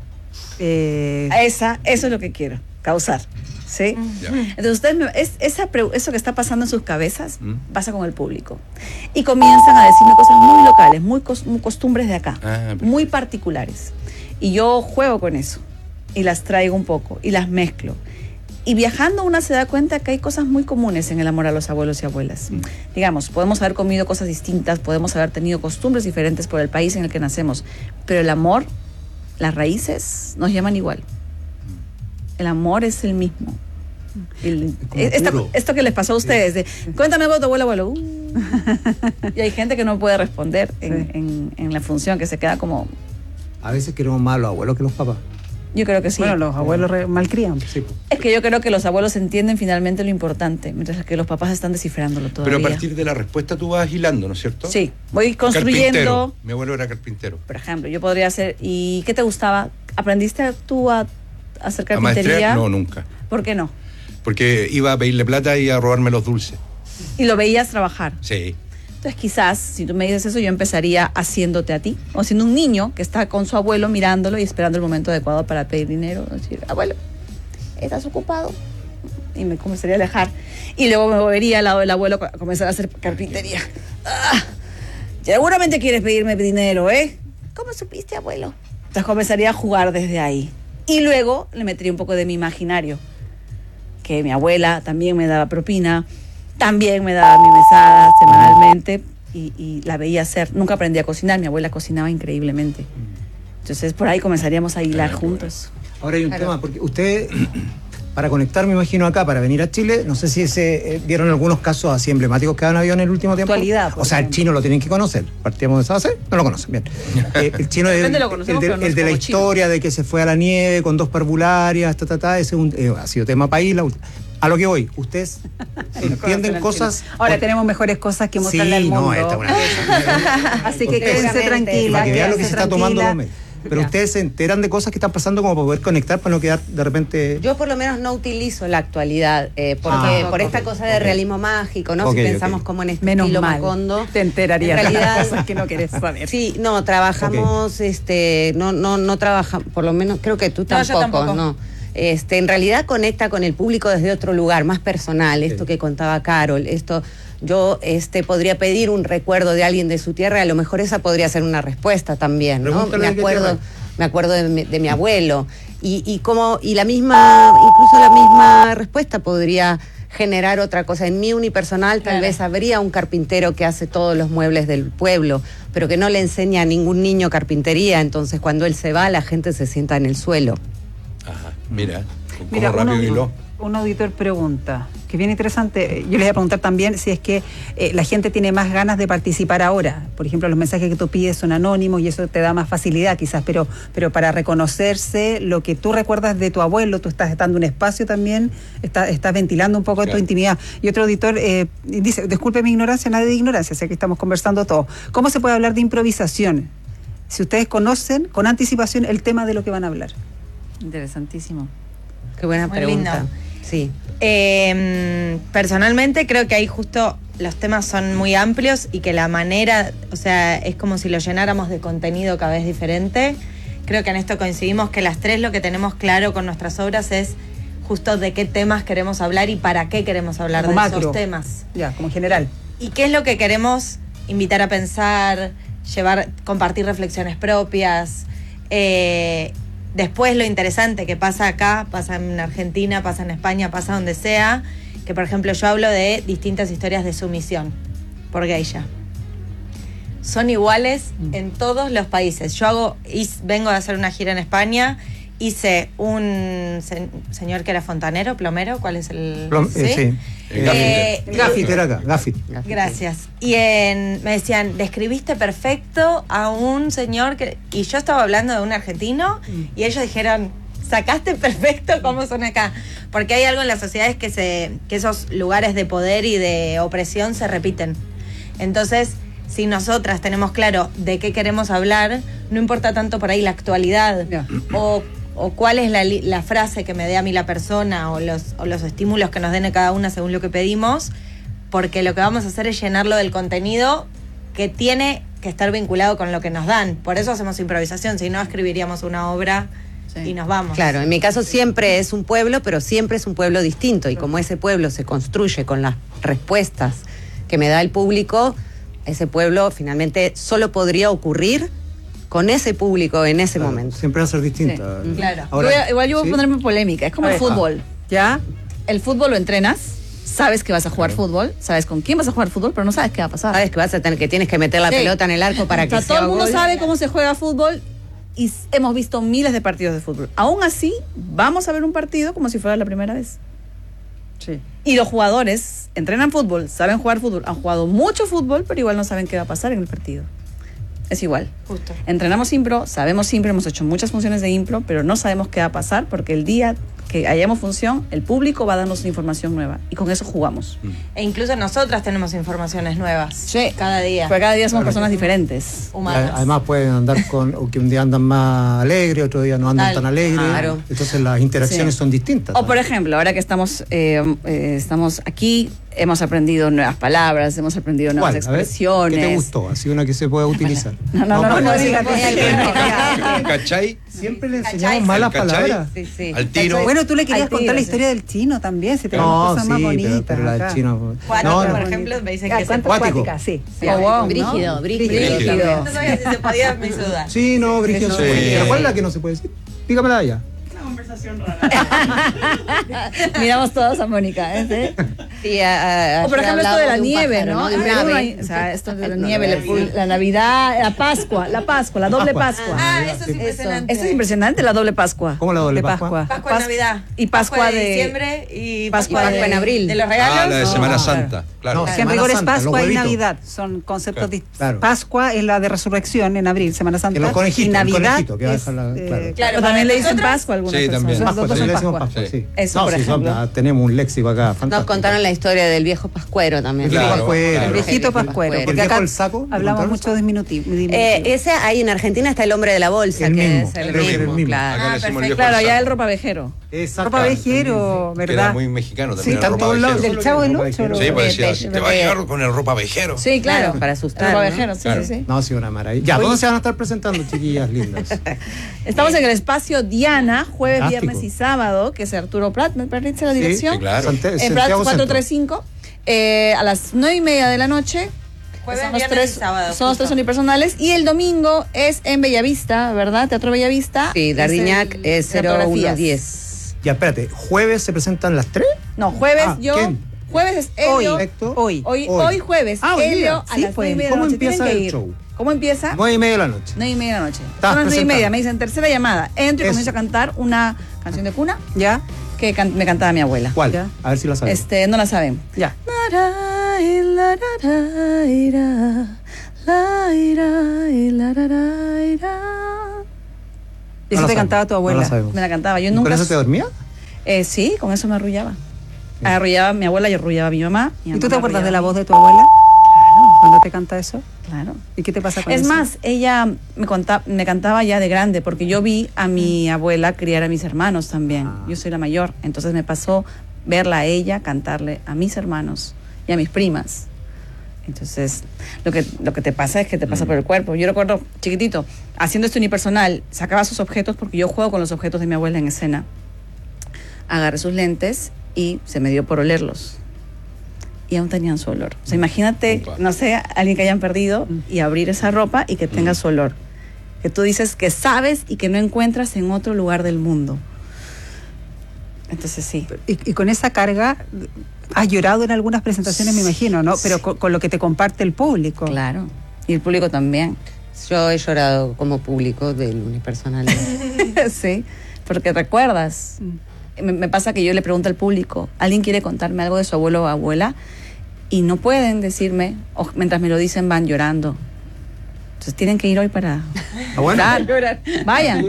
Speaker 19: Eso es lo que quiero, causar. ¿Sí? Entonces ustedes eso que está pasando en sus cabezas pasa con el público y comienzan a decirme cosas muy locales, muy costumbres de acá, muy particulares, y yo juego con eso y las traigo un poco y las mezclo, y viajando una se da cuenta que hay cosas muy comunes en el amor a los abuelos y abuelas. Digamos, podemos haber comido cosas distintas, podemos haber tenido costumbres diferentes por el país en el que nacemos, pero el amor, las raíces nos llaman igual. El amor es el mismo. Esto que les pasó a ustedes, de cuéntame vos, tu abuelo. Y hay gente que no puede responder en la función, que se queda como...
Speaker 3: A veces queremos más a los abuelos que los papás.
Speaker 19: Yo creo que sí.
Speaker 17: Bueno, los abuelos malcrían.
Speaker 3: Sí.
Speaker 19: Es que yo creo que los abuelos entienden finalmente lo importante, mientras que los papás están descifrándolo todavía.
Speaker 18: Pero a partir de la respuesta tú vas hilando, ¿no es cierto?
Speaker 19: Sí, voy construyendo...
Speaker 18: Carpintero. Mi abuelo era carpintero.
Speaker 19: Por ejemplo, yo podría hacer... ¿Y qué te gustaba? ¿Aprendiste tú a hacer carpintería?
Speaker 18: No, nunca.
Speaker 19: ¿Por qué no?
Speaker 18: Porque iba a pedirle plata y a robarme los dulces.
Speaker 19: ¿Y lo veías trabajar?
Speaker 18: Sí.
Speaker 19: Entonces quizás, si tú me dices eso, yo empezaría haciéndote a ti, o siendo un niño que está con su abuelo mirándolo y esperando el momento adecuado para pedir dinero, decir, abuelo, ¿estás ocupado? Y me comenzaría a alejar. Y luego me volvería al lado del abuelo a comenzar a hacer carpintería. Seguramente quieres pedirme dinero, ¿eh? ¿Cómo supiste, abuelo? Entonces comenzaría a jugar desde ahí. Y luego le metería un poco de mi imaginario, que mi abuela también me daba propina, también me daba mi mesada semanalmente y la veía hacer. Nunca aprendí a cocinar, mi abuela cocinaba increíblemente. Entonces por ahí comenzaríamos a hilar juntos.
Speaker 3: Ahora hay un tema, porque usted, para conectar, me imagino acá, para venir a Chile, no sé si vieron algunos casos así emblemáticos que han habido en el último tiempo.
Speaker 19: Actualidad.
Speaker 3: O sea, el chino lo tienen que conocer. Partíamos de esa base, no lo conocen, bien. El chino el de la historia chino, de que se fue a la nieve con 2 parvularias, ese ha sido tema país. A lo que voy, ustedes entienden cosas...
Speaker 17: Ahora tenemos mejores cosas que mostrarle al mundo.
Speaker 3: Sí, no, esta una...
Speaker 17: Así que quédense tranquilas.
Speaker 3: Para que vean lo que se está tomando los medios. Pero ustedes se enteran de cosas que están pasando como para poder conectar, para no quedar de repente...
Speaker 19: Yo por lo menos no utilizo la actualidad, porque por esta cosa de realismo mágico, ¿no? Si pensamos como en este estilo Macondo...
Speaker 17: Te enterarías
Speaker 19: de las
Speaker 17: cosas que no querés saber.
Speaker 19: Sí, no, trabajamos, no trabajamos, por lo menos creo que tú tampoco, ¿no? En realidad conecta con el público desde otro lugar, más personal, esto que contaba Carol, yo podría pedir un recuerdo de alguien de su tierra, a lo mejor esa podría ser una respuesta también, ¿no? Me acuerdo de mi abuelo, y la misma respuesta podría generar otra cosa. En mi unipersonal tal vez habría un carpintero que hace todos los muebles del pueblo, pero que no le enseña a ningún niño carpintería, entonces cuando él se va la gente se sienta en el suelo.
Speaker 18: Ajá, mira,
Speaker 17: Mira, un auditor pregunta, que bien interesante, yo les voy a preguntar también si es que la gente tiene más ganas de participar ahora. Por ejemplo, los mensajes que tú pides son anónimos y eso te da más facilidad quizás, pero para reconocerse lo que tú recuerdas de tu abuelo, tú estás dando un espacio también, estás ventilando un poco de tu intimidad. Y otro auditor dice, disculpe mi ignorancia, nadie de ignorancia, sé que estamos conversando todos. ¿Cómo se puede hablar de improvisación si ustedes conocen con anticipación el tema de lo que van a hablar?
Speaker 20: Interesantísimo.
Speaker 19: Qué buena pregunta.
Speaker 20: Lindo.
Speaker 19: Sí.
Speaker 20: Personalmente creo que ahí justo los temas son muy amplios y que la manera, o sea, es como si lo llenáramos de contenido cada vez diferente. Creo que en esto coincidimos que las tres lo que tenemos claro con nuestras obras es justo de qué temas queremos hablar y para qué queremos hablar
Speaker 17: como
Speaker 20: de
Speaker 17: macro.
Speaker 20: esos temas.
Speaker 17: Ya, como general.
Speaker 20: Y qué es lo que queremos invitar a pensar, compartir reflexiones propias. Después lo interesante que pasa acá, pasa en Argentina, pasa en España, pasa donde sea, que por ejemplo yo hablo de distintas historias de sumisión por geisha. Son iguales en todos los países. Vengo de hacer una gira en España, hice un señor que era fontanero, plomero, ¿cuál es el...?
Speaker 3: Sí. Gaffit era acá, Gaffit.
Speaker 20: Gracias. Y me decían, describiste perfecto a un señor y yo estaba hablando de un argentino y ellos dijeron, sacaste perfecto cómo son acá. Porque hay algo en las sociedades que esos lugares de poder y de opresión se repiten. Entonces, si nosotras tenemos claro de qué queremos hablar, no importa tanto por ahí la actualidad o cuál es la frase que me dé a mí la persona o los estímulos que nos den a cada una según lo que pedimos, porque lo que vamos a hacer es llenarlo del contenido que tiene que estar vinculado con lo que nos dan. Por eso hacemos improvisación, si no escribiríamos una obra y nos vamos.
Speaker 19: Claro, en mi caso siempre es un pueblo, pero siempre es un pueblo distinto, y como ese pueblo se construye con las respuestas que me da el público, ese pueblo finalmente solo podría ocurrir con ese público en ese momento.
Speaker 3: Siempre va a ser distinto.
Speaker 20: Sí. Claro.
Speaker 21: Igual yo voy a ponerme polémica. Es como el fútbol. ¿Ya? El fútbol lo entrenas, sabes que vas a jugar fútbol, sabes con quién vas a jugar fútbol, pero no sabes qué va a pasar.
Speaker 19: Sabes que tienes que meter la pelota en el arco para que sea
Speaker 21: todo el mundo
Speaker 19: gol.
Speaker 21: sabe cómo se juega fútbol y hemos visto miles de partidos de fútbol. Aún así, vamos a ver un partido como si fuera la primera vez.
Speaker 17: Sí.
Speaker 21: Y los jugadores entrenan fútbol, saben jugar fútbol, han jugado mucho fútbol, pero igual no saben qué va a pasar en el partido. Es igual.
Speaker 20: Justo.
Speaker 21: Entrenamos impro, sabemos impro, hemos hecho muchas funciones de impro, pero no sabemos qué va a pasar porque el día que hayamos función, el público va a darnos información nueva y con eso jugamos.
Speaker 20: E incluso nosotras tenemos informaciones nuevas.
Speaker 21: Sí.
Speaker 20: Cada día.
Speaker 21: Porque cada día somos personas diferentes.
Speaker 20: Humanas.
Speaker 3: Además pueden andar o que un día andan más alegres, otro día no andan tan alegres.
Speaker 19: Claro.
Speaker 3: Entonces las interacciones son distintas.
Speaker 21: O por ejemplo, ahora que estamos aquí, hemos aprendido nuevas palabras, hemos aprendido nuevas expresiones.
Speaker 3: ¿Qué te gustó? Así una que se pueda utilizar.
Speaker 21: No digas.
Speaker 18: ¿Cachai?
Speaker 3: Siempre le enseñamos malas palabras.
Speaker 19: Sí.
Speaker 18: Al tiro.
Speaker 17: Bueno, tú le querías contar la historia del chino también, si tenemos cosas más bonitas.
Speaker 3: Pero la del chino.
Speaker 20: Cuático, por ejemplo, me dicen que es
Speaker 17: acuática, sí.
Speaker 19: Brígido.
Speaker 20: No sabía si se podía, me hizo dudar.
Speaker 3: Sí, no, brígido.
Speaker 18: Sí.
Speaker 3: ¿Pero cuál es la que no se puede decir? Dígamela ya.
Speaker 21: Miramos todos a Mónica, ¿eh?
Speaker 19: Sí,
Speaker 21: o por ejemplo esto de la nieve,
Speaker 19: pájaro,
Speaker 21: ¿no?
Speaker 19: De un ave.
Speaker 21: O sea, esto de la nieve, la Navidad, la Pascua, la doble Pascua.
Speaker 20: Eso es impresionante.
Speaker 21: Esto es impresionante, la doble Pascua.
Speaker 3: ¿Cómo la doble Pascua?
Speaker 20: Pascua en Navidad.
Speaker 21: Y Pascua
Speaker 20: de
Speaker 21: de
Speaker 20: diciembre y
Speaker 21: Pascua
Speaker 19: en abril.
Speaker 20: ¿De los regalos?
Speaker 18: La de Semana Santa, claro.
Speaker 3: No,
Speaker 17: Que en rigor es
Speaker 3: Santa,
Speaker 17: Pascua
Speaker 3: los
Speaker 17: y
Speaker 3: huevitos.
Speaker 17: Navidad, son conceptos distintos.
Speaker 3: Claro.
Speaker 17: Pascua es la de resurrección en abril, Semana Santa.
Speaker 3: Que los conejitos,
Speaker 17: y Navidad
Speaker 3: el conejito, que va a
Speaker 17: es,
Speaker 3: dejar la-
Speaker 21: Claro,
Speaker 20: para
Speaker 21: también le dicen
Speaker 20: nosotros-
Speaker 21: Pascua a algunas
Speaker 18: Sí,
Speaker 21: personas.
Speaker 18: también.
Speaker 21: Los dos
Speaker 3: Sí,
Speaker 21: son
Speaker 3: le decimos
Speaker 21: Pascua.
Speaker 3: Pascua, sí.
Speaker 21: Eso, por
Speaker 3: sí,
Speaker 21: ejemplo.
Speaker 3: tenemos un léxico acá fantástico.
Speaker 19: Nos contaron la historia del viejo pascuero también.
Speaker 3: El viejo
Speaker 18: Claro,
Speaker 3: pascuero.
Speaker 18: claro.
Speaker 17: El viejito pascuero.
Speaker 3: ¿El
Speaker 17: Porque
Speaker 3: viejo
Speaker 17: acá
Speaker 3: del saco? ¿Me
Speaker 17: hablamos
Speaker 3: contaron?
Speaker 17: mucho de diminutivo.
Speaker 19: Ese ahí en Argentina está el hombre de la bolsa,
Speaker 3: El
Speaker 19: que
Speaker 3: mismo,
Speaker 19: es el
Speaker 3: creo que era el
Speaker 19: mismo.
Speaker 3: mismo.
Speaker 19: Claro.
Speaker 18: Acá le decimos el viejo
Speaker 21: Claro,
Speaker 18: del
Speaker 21: ya
Speaker 18: saco.
Speaker 21: el ropavejero.
Speaker 3: Exacto.
Speaker 17: Ropa vejero,
Speaker 18: Que era
Speaker 17: ¿verdad?
Speaker 18: muy mexicano
Speaker 3: Sí,
Speaker 18: también.
Speaker 3: está
Speaker 18: el
Speaker 3: en
Speaker 18: ropa
Speaker 3: todos lados.
Speaker 18: vejero.
Speaker 17: Del Chavo del Ocho.
Speaker 18: Sí, pues decía,
Speaker 19: Peixe,
Speaker 18: te va a llegar con el ropa vejero.
Speaker 21: Sí, claro.
Speaker 19: Para asustar,
Speaker 21: El
Speaker 19: ¿no?
Speaker 21: ropavejero, sí,
Speaker 18: Claro.
Speaker 21: sí, sí.
Speaker 3: No, sí, una maravilla. Ya, ¿dónde se van a estar presentando, chiquillas lindas?
Speaker 21: Estamos en el espacio Diana, jueves,
Speaker 3: Fantástico.
Speaker 21: viernes y sábado, que es Arturo Prat, me parece la dirección.
Speaker 18: sí, claro.
Speaker 3: Sante-
Speaker 21: En Prat
Speaker 3: Santiago
Speaker 21: 435, a las 9:30 de la noche.
Speaker 20: Jueves,
Speaker 21: Son los
Speaker 20: viernes
Speaker 21: tres,
Speaker 20: y sábado,
Speaker 21: son los
Speaker 20: justo.
Speaker 21: tres unipersonales. Y el domingo es en Bellavista, ¿verdad? Teatro Bellavista.
Speaker 19: Sí, Dardiñac es
Speaker 21: de fotografías.
Speaker 19: 0110.
Speaker 3: Ya, espérate, ¿jueves se presentan las 3?
Speaker 21: No, jueves
Speaker 3: ¿quién?
Speaker 21: Jueves es Helio. Hoy jueves. Helio a las 9:30 de la
Speaker 3: ¿Cómo
Speaker 21: noche.
Speaker 3: empieza
Speaker 21: Tienen que
Speaker 3: el
Speaker 21: ir.
Speaker 3: show?
Speaker 21: ¿Cómo empieza?
Speaker 3: 9:30 de la noche.
Speaker 21: 9:30 de la noche.
Speaker 3: Estás
Speaker 21: Son las 9:30.
Speaker 3: presentando.
Speaker 21: Me dicen tercera llamada. Entro y comienzo a cantar una canción de cuna.
Speaker 17: ¿Ya?
Speaker 21: Que me cantaba mi abuela.
Speaker 3: ¿Cuál?
Speaker 21: ¿Ya?
Speaker 3: A ver si la sabes.
Speaker 21: No la saben.
Speaker 17: Ya.
Speaker 21: ¿Y
Speaker 17: eso
Speaker 3: No la
Speaker 17: te
Speaker 3: sabemos,
Speaker 17: cantaba tu abuela?
Speaker 3: no la sabemos.
Speaker 21: Me la cantaba. Yo
Speaker 3: ¿Y
Speaker 21: nunca.
Speaker 3: ¿Con eso te dormía?
Speaker 21: Sí, con eso me arrullaba. Arrullaba mi abuela y arrullaba a mi mamá.
Speaker 17: ¿Y tú te acuerdas de la voz de tu abuela? ¿Cuando te canta eso?
Speaker 21: Claro.
Speaker 17: ¿Y qué te pasa con
Speaker 21: Es
Speaker 17: eso?
Speaker 21: más, ella me cantaba ya de grande, porque yo vi a mi abuela criar a mis hermanos también. Yo soy la mayor, entonces me pasó verla a ella cantarle a mis hermanos y a mis primas. Entonces, lo que te pasa es que te pasa por el cuerpo. Yo recuerdo, chiquitito, haciendo esto unipersonal, sacaba sus objetos, porque yo juego con los objetos de mi abuela en escena. Agarré sus lentes y se me dio por olerlos. Y aún tenían su olor. O sea, imagínate, no sé, alguien que hayan perdido y abrir esa ropa y que tenga su olor. Que tú dices que sabes y que no encuentras en otro lugar del mundo. Entonces sí.
Speaker 17: Y con esa carga, has llorado en algunas presentaciones, me imagino, ¿no? Pero con lo que te comparte el público.
Speaker 21: Claro. Y el público también.
Speaker 19: Yo he llorado como público del unipersonal.
Speaker 21: Sí, porque recuerdas. Me pasa que yo le pregunto al público, ¿alguien quiere contarme algo de su abuelo o abuela? Y no pueden decirme, o mientras me lo dicen van llorando. Entonces tienen que ir hoy para llorar. Vayan.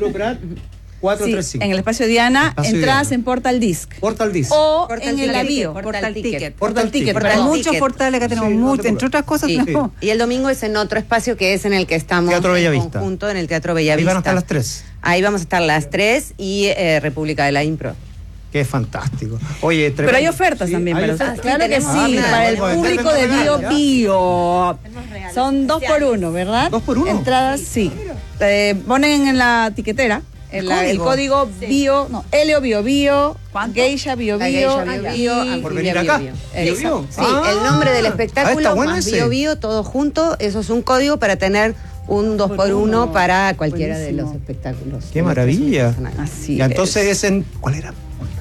Speaker 3: 435.
Speaker 21: En el espacio Diana,
Speaker 3: Espacio
Speaker 21: entradas
Speaker 3: Diana.
Speaker 21: en Portal Disc.
Speaker 3: Portal Disc.
Speaker 21: O
Speaker 19: Portal
Speaker 21: en el
Speaker 19: Ticket.
Speaker 21: avión.
Speaker 19: Portal Ticket.
Speaker 3: Portal Ticket.
Speaker 17: Hay
Speaker 19: Portal
Speaker 17: muchos
Speaker 19: Ticket.
Speaker 17: portales que tenemos,
Speaker 3: Sí, no te
Speaker 17: entre otras cosas.
Speaker 19: Sí.
Speaker 17: No.
Speaker 19: Y el domingo es en otro espacio que es en el que estamos
Speaker 3: Teatro
Speaker 19: en
Speaker 3: Bellavista.
Speaker 19: conjunto, en el Teatro
Speaker 3: Ahí
Speaker 19: Bellavista.
Speaker 3: van a estar las 3.
Speaker 19: Ahí vamos a estar las 3 y República de la Impro.
Speaker 3: Qué fantástico. Oye,
Speaker 21: Pero hay ofertas también.
Speaker 3: ¿Hay
Speaker 21: Pero
Speaker 3: ofertas?
Speaker 21: claro que sí,
Speaker 19: Ah, mira,
Speaker 21: para el
Speaker 3: bueno,
Speaker 21: público de
Speaker 3: tenemos
Speaker 21: Bio
Speaker 3: regalo,
Speaker 21: Bio. Son 2 por 1, ¿verdad?
Speaker 3: 2 por 1.
Speaker 21: Entradas, sí. Ponen en la tiquetera el código Bio, no, Helio Bio Bio, Geisha Bio
Speaker 19: La
Speaker 21: Bio,
Speaker 19: Geisha Bio Bio,
Speaker 3: Por
Speaker 19: Anfilia
Speaker 3: venir acá.
Speaker 19: Bio Bio.
Speaker 3: Bio Bio.
Speaker 19: Sí, el nombre del espectáculo
Speaker 3: está bueno
Speaker 19: más
Speaker 3: ese.
Speaker 19: Bio Bio, todo junto, eso es un código para tener un 2 por 1 para cualquiera de los espectáculos.
Speaker 3: Qué maravilla.
Speaker 21: Así
Speaker 3: Y entonces es en... ¿Cuál era?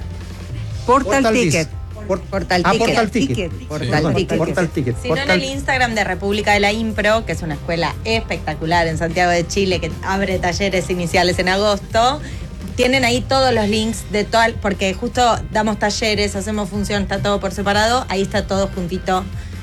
Speaker 17: Portal
Speaker 3: Disc.
Speaker 17: Ticket.
Speaker 19: Portal
Speaker 3: Ah,
Speaker 19: Ticket.
Speaker 3: Portal Ticket.
Speaker 19: Portal Ticket.
Speaker 3: Portal Ticket.
Speaker 20: Si no, en el Instagram de República de la Impro, que es una escuela espectacular en Santiago de Chile, que abre talleres iniciales en agosto, tienen ahí todos los links de todo, porque justo damos talleres, hacemos función, está todo por separado, ahí está todo juntito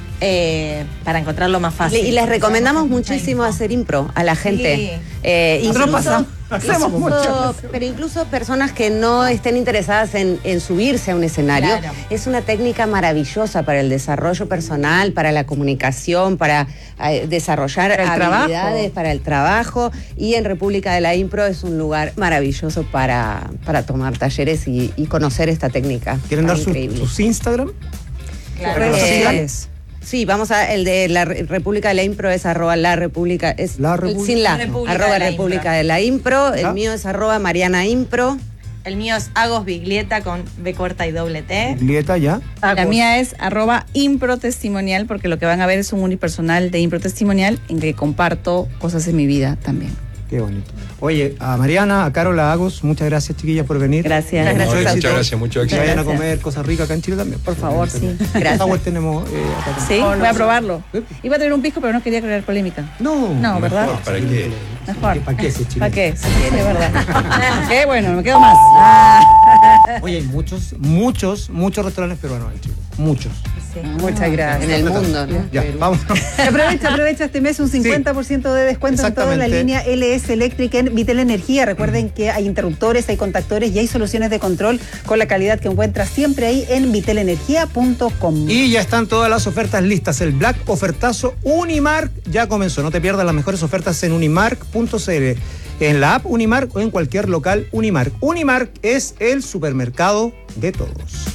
Speaker 20: para encontrarlo más fácil.
Speaker 19: Y les recomendamos muchísimo hacer impro a la gente.
Speaker 17: Nosotros pasamos.
Speaker 19: Hacemos mucho. Pero incluso personas que no estén interesadas en subirse a un escenario,
Speaker 20: Claro.
Speaker 19: es una técnica maravillosa para el desarrollo personal, para la comunicación, para desarrollar
Speaker 17: Para el
Speaker 19: habilidades,
Speaker 17: trabajo.
Speaker 19: para el trabajo. Y en República de la Impro es un lugar maravilloso para tomar talleres y conocer esta técnica.
Speaker 3: ¿Quieren dar
Speaker 19: Increíble.
Speaker 3: sus Instagram?
Speaker 19: Claro. Sí, vamos a el de la República de la Impro es @ la República, es
Speaker 3: La República.
Speaker 19: sin la,
Speaker 20: República
Speaker 19: arroba
Speaker 20: de la
Speaker 19: República
Speaker 20: Impro.
Speaker 19: de la Impro,
Speaker 3: ¿Ya?
Speaker 19: el mío es @ Mariana Impro.
Speaker 20: El mío es Agos Biglieta con B corta y doble T.
Speaker 3: Julieta, ya.
Speaker 21: La mía es @impro-testimonial, porque lo que van a ver es un unipersonal de impro testimonial en que comparto cosas de mi vida también.
Speaker 3: Qué bonito. Oye, a Mariana, a Carola Agos, muchas gracias, chiquillas, por venir.
Speaker 21: Gracias.
Speaker 3: Mucho
Speaker 21: Gracias.
Speaker 3: éxito.
Speaker 18: Muchas gracias, mucho
Speaker 3: Que
Speaker 18: éxito.
Speaker 3: vayan a
Speaker 21: Gracias.
Speaker 3: comer cosas ricas acá en Chile también.
Speaker 21: Por favor, sí.
Speaker 19: Gracias.
Speaker 3: Sour tenemos acá también.
Speaker 21: Sí, voy a probarlo. Iba a tener un pisco, pero no quería crear polémica.
Speaker 3: No,
Speaker 21: ¿verdad?
Speaker 18: Mejor, ¿para qué?
Speaker 21: Mejor.
Speaker 3: ¿Para qué ese chile?
Speaker 21: ¿Para qué? Sí, de verdad. Qué bueno, me quedo más.
Speaker 3: Oye, hay muchos restaurantes peruanos en Chile. Muchos.
Speaker 17: Muchas gracias.
Speaker 19: En el mundo, ¿no?
Speaker 3: Ya, vamos.
Speaker 17: Aprovecha este mes un 50% de descuento en toda la
Speaker 3: Exactamente.
Speaker 17: línea LS Electric en Vitel Energía. Recuerden que hay interruptores, hay contactores y hay soluciones de control con la calidad que encuentras siempre ahí en vitelenergia.com.
Speaker 3: Y ya están todas las ofertas listas. El Black Ofertazo Unimark ya comenzó. No te pierdas las mejores ofertas en unimark.cl, en la app Unimark o en cualquier local Unimark. Unimark es el supermercado de todos.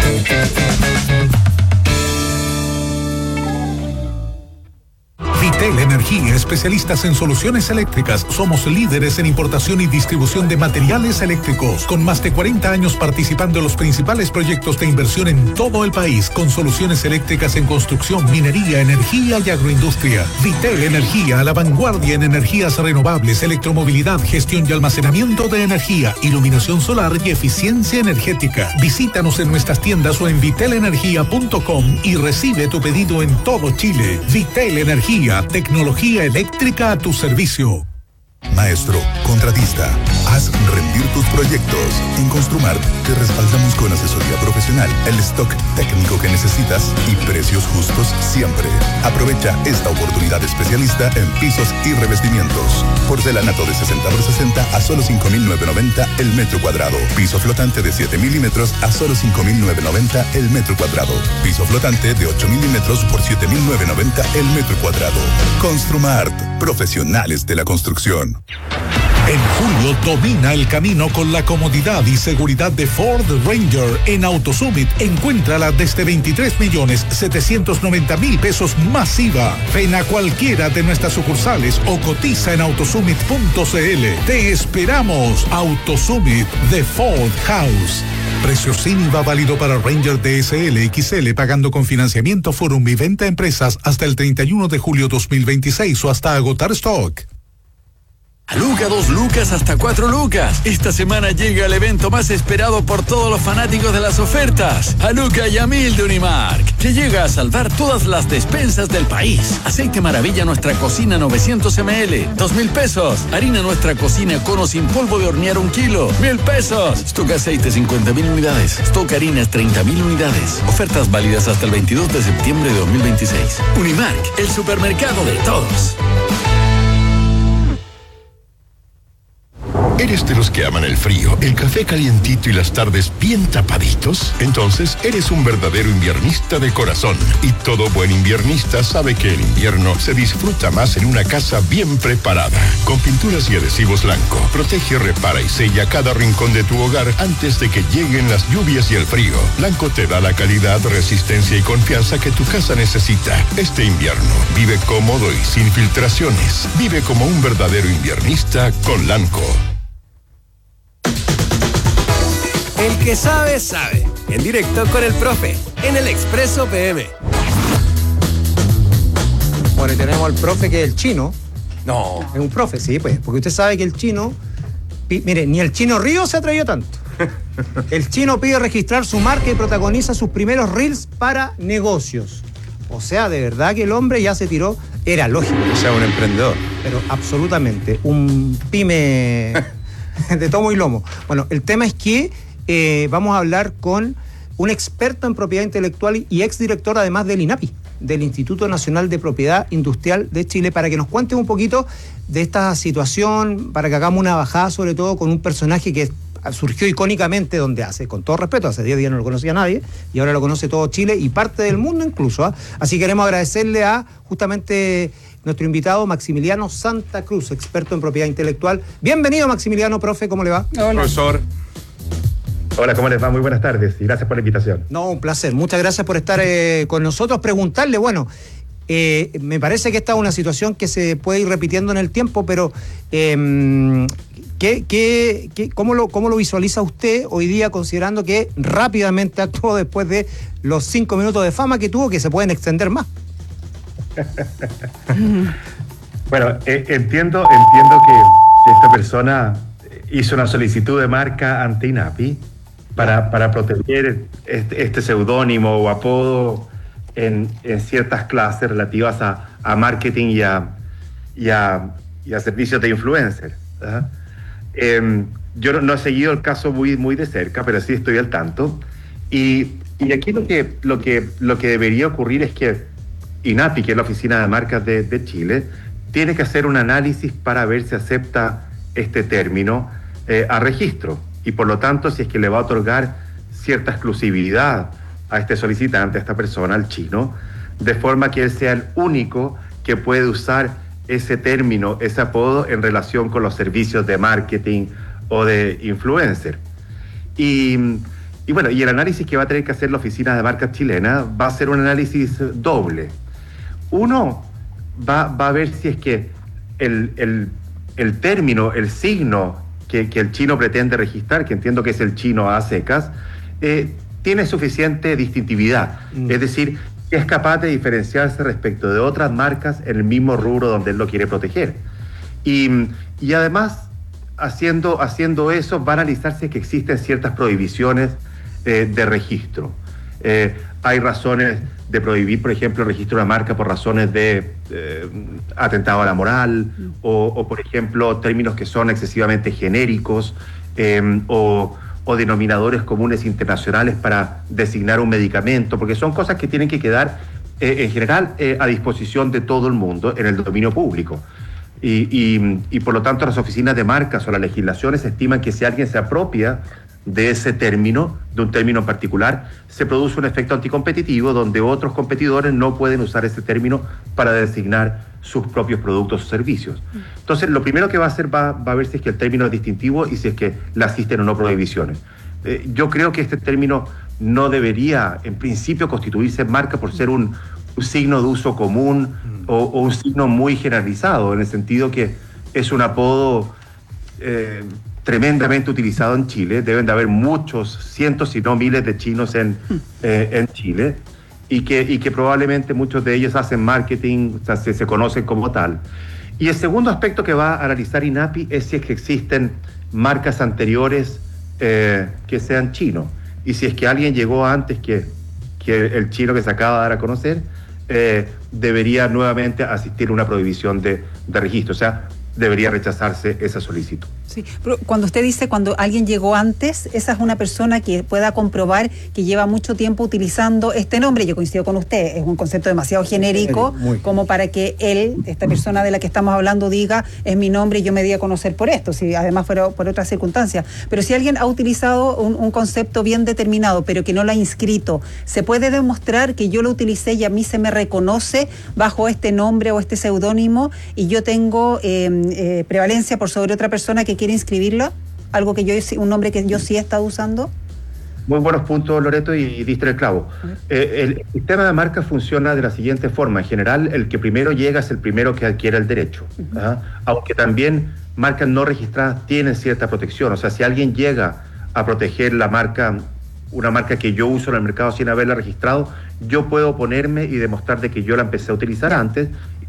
Speaker 7: Vitel
Speaker 1: Vitel Energía, especialistas en soluciones eléctricas. Somos líderes en importación y distribución de materiales eléctricos, con más de 40 años participando en los principales proyectos de inversión en todo el país, con soluciones eléctricas en construcción, minería, energía y agroindustria. Vitel Energía, a la vanguardia en energías renovables, electromovilidad, gestión y almacenamiento de energía, iluminación solar y eficiencia energética. Visítanos en nuestras tiendas o en vitelenergia.com y recibe tu pedido en todo Chile. Vitel Energía, tecnología eléctrica a tu servicio.
Speaker 22: Maestro, contratista, haz rendir tus proyectos. En Construmart te respaldamos con asesoría profesional, el stock técnico que necesitas y precios justos siempre. Aprovecha esta oportunidad especialista en pisos y revestimientos. Porcelanato de 60 por 60 a solo 5.990 el metro cuadrado. Piso flotante de 7 milímetros a solo 5.990 el metro cuadrado. Piso flotante de 8 milímetros por 7.990 el metro cuadrado. Construmart, profesionales de la construcción.
Speaker 1: En julio domina el camino con la comodidad y seguridad de Ford Ranger. En AutoSummit encuéntrala desde 23.790.000 pesos masiva. Ven a cualquiera de nuestras sucursales o cotiza en autosummit.cl. Te esperamos. AutoSummit de Ford House. Precio sin IVA válido para Ranger DSL XL pagando con financiamiento Forum y venta a empresas hasta el 31 de julio 2026 o hasta agotar stock.
Speaker 23: Luca 2 lucas hasta 4 lucas. Esta semana llega el evento más esperado por todos los fanáticos de las ofertas. A Luca y a 1000 de Unimark, que llega a salvar todas las despensas del país. Aceite Maravilla Nuestra Cocina 900 ml, 2.000 pesos. Harina Nuestra Cocina Cono sin polvo de hornear 1 kilo, 1.000 pesos. Stock aceite 50.000 unidades. Stock harinas 30.000 unidades. Ofertas válidas hasta el 22 de septiembre de 2026. Unimark, el supermercado de todos.
Speaker 24: ¿Eres de los que aman el frío, el café calientito y las tardes bien tapaditos? Entonces eres un verdadero inviernista de corazón. Y todo buen inviernista sabe que el invierno se disfruta más en una casa bien preparada. Con pinturas y adhesivos Lanco, protege, repara y sella cada rincón de tu hogar antes de que lleguen las lluvias y el frío. Lanco te da la calidad, resistencia y confianza que tu casa necesita. Este invierno, vive cómodo y sin filtraciones. Vive como un verdadero inviernista con Lanco.
Speaker 16: El que sabe, sabe. En directo con el profe, en el Expreso PM.
Speaker 3: Bueno, y tenemos al profe que es el chino.
Speaker 16: No.
Speaker 3: Es un profe, sí, pues. Porque usted sabe que el chino... Mire, ni el Chino Río se atrevió tanto. El chino pide registrar su marca y protagoniza sus primeros reels para negocios. O sea, de verdad que el hombre ya se tiró... Era lógico.
Speaker 18: O sea, un emprendedor.
Speaker 3: Pero absolutamente. Un pyme de tomo y lomo. Bueno, el tema es que... vamos a hablar con un experto en propiedad intelectual y exdirector además del INAPI, del Instituto Nacional de Propiedad Industrial de Chile, para que nos cuente un poquito de esta situación, para que hagamos una bajada sobre todo con un personaje que surgió icónicamente donde hace, con todo respeto, hace 10 días no lo conocía nadie y ahora lo conoce todo Chile y parte del mundo incluso, ¿eh? Así que queremos agradecerle a justamente nuestro invitado Maximiliano Santa Cruz, experto en propiedad intelectual. Bienvenido Maximiliano, profe, ¿cómo le va?
Speaker 18: Hola. Profesor.
Speaker 25: Hola, ¿cómo les va? Muy buenas tardes y gracias por la invitación.
Speaker 3: No, un placer. Muchas gracias por estar con nosotros. Preguntarle, bueno, me parece que esta es una situación que se puede ir repitiendo en el tiempo, pero ¿cómo lo visualiza usted hoy día, considerando que rápidamente actuó después de los 5 minutos de fama que tuvo, que se pueden extender más?
Speaker 25: Bueno, entiendo que esta persona hizo una solicitud de marca ante INAPI para proteger este seudónimo o apodo en ciertas clases relativas a marketing y a servicios de influencer. Yo no he seguido el caso muy de cerca, pero sí estoy al tanto. Y aquí lo que debería ocurrir es que INAPI, que es la Oficina de Marcas de Chile, tiene que hacer un análisis para ver si acepta este término a registro, y por lo tanto si es que le va a otorgar cierta exclusividad a este solicitante, a esta persona, al chino, de forma que él sea el único que puede usar ese término, ese apodo en relación con los servicios de marketing o de influencer. Y bueno, y el análisis que va a tener que hacer la Oficina de Marcas chilena va a ser un análisis doble. Uno, va a ver si es que el término, el signo que el chino pretende registrar, que entiendo que es el chino a secas, tiene suficiente distintividad. Es decir, es capaz de diferenciarse respecto de otras marcas en el mismo rubro donde él lo quiere proteger. Y además, haciendo eso, va a analizarse que existen ciertas prohibiciones de registro. Hay razones de prohibir, por ejemplo, el registro de una marca por razones de atentado a la moral, o por ejemplo, términos que son excesivamente genéricos, o denominadores comunes internacionales para designar un medicamento, porque son cosas que tienen que quedar en general a disposición de todo el mundo en el dominio público. Y por lo tanto las oficinas de marcas o las legislaciones estiman que si alguien se apropia de ese término, de un término en particular, se produce un efecto anticompetitivo donde otros competidores no pueden usar ese término para designar sus propios productos o servicios. Entonces, lo primero que va a hacer va a ver si es que el término es distintivo y si es que le asisten o no prohibiciones. Yo creo que este término no debería, en principio, constituirse en marca por ser un signo de uso común o un signo muy generalizado, en el sentido que es un apodo tremendamente utilizado en Chile. Deben de haber muchos, cientos si no miles de chinos en Chile, y que probablemente muchos de ellos hacen marketing, o sea, se conocen como tal. Y el segundo aspecto que va a analizar INAPI es si es que existen marcas anteriores que sean chinos, y si es que alguien llegó antes que el chino que se acaba de dar a conocer, debería nuevamente asistir a una prohibición de registro, o sea, debería rechazarse esa solicitud.
Speaker 17: Sí, pero cuando usted dice cuando alguien llegó antes, esa es una persona que pueda comprobar que lleva mucho tiempo utilizando este nombre. Yo coincido con usted, es un concepto demasiado genérico como para que esta persona de la que estamos hablando, diga, es mi nombre y yo me di a conocer por esto, si además fuera por otras circunstancias. Pero si alguien ha utilizado un concepto bien determinado, pero que no lo ha inscrito, ¿se puede demostrar que yo lo utilicé y a mí se me reconoce bajo este nombre o este seudónimo y yo tengo prevalencia por sobre otra persona que quiere inscribirlo? Algo que un nombre que yo sí he estado usando.
Speaker 25: Muy buenos puntos, Loreto, y diste el clavo. El sistema de marca funciona de la siguiente forma. En general, el que primero llega es el primero que adquiere el derecho. Aunque también marcas no registradas tienen cierta protección. O sea, si alguien llega a proteger la marca, una marca que yo uso en el mercado sin haberla registrado, yo puedo oponerme y demostrar de que yo la empecé a utilizar antes,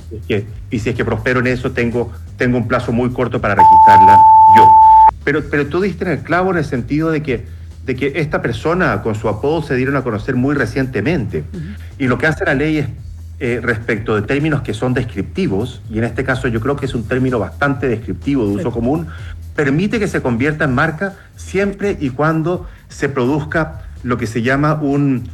Speaker 25: y si es que prospero en eso, tengo un plazo muy corto para registrarla yo. Pero tú diste en el clavo en el sentido de que esta persona con su apodo se dieron a conocer muy recientemente. Y lo que hace la ley es, respecto de términos que son descriptivos, y en este caso yo creo que es un término bastante descriptivo de uso común, permite que se convierta en marca siempre y cuando se produzca lo que se llama un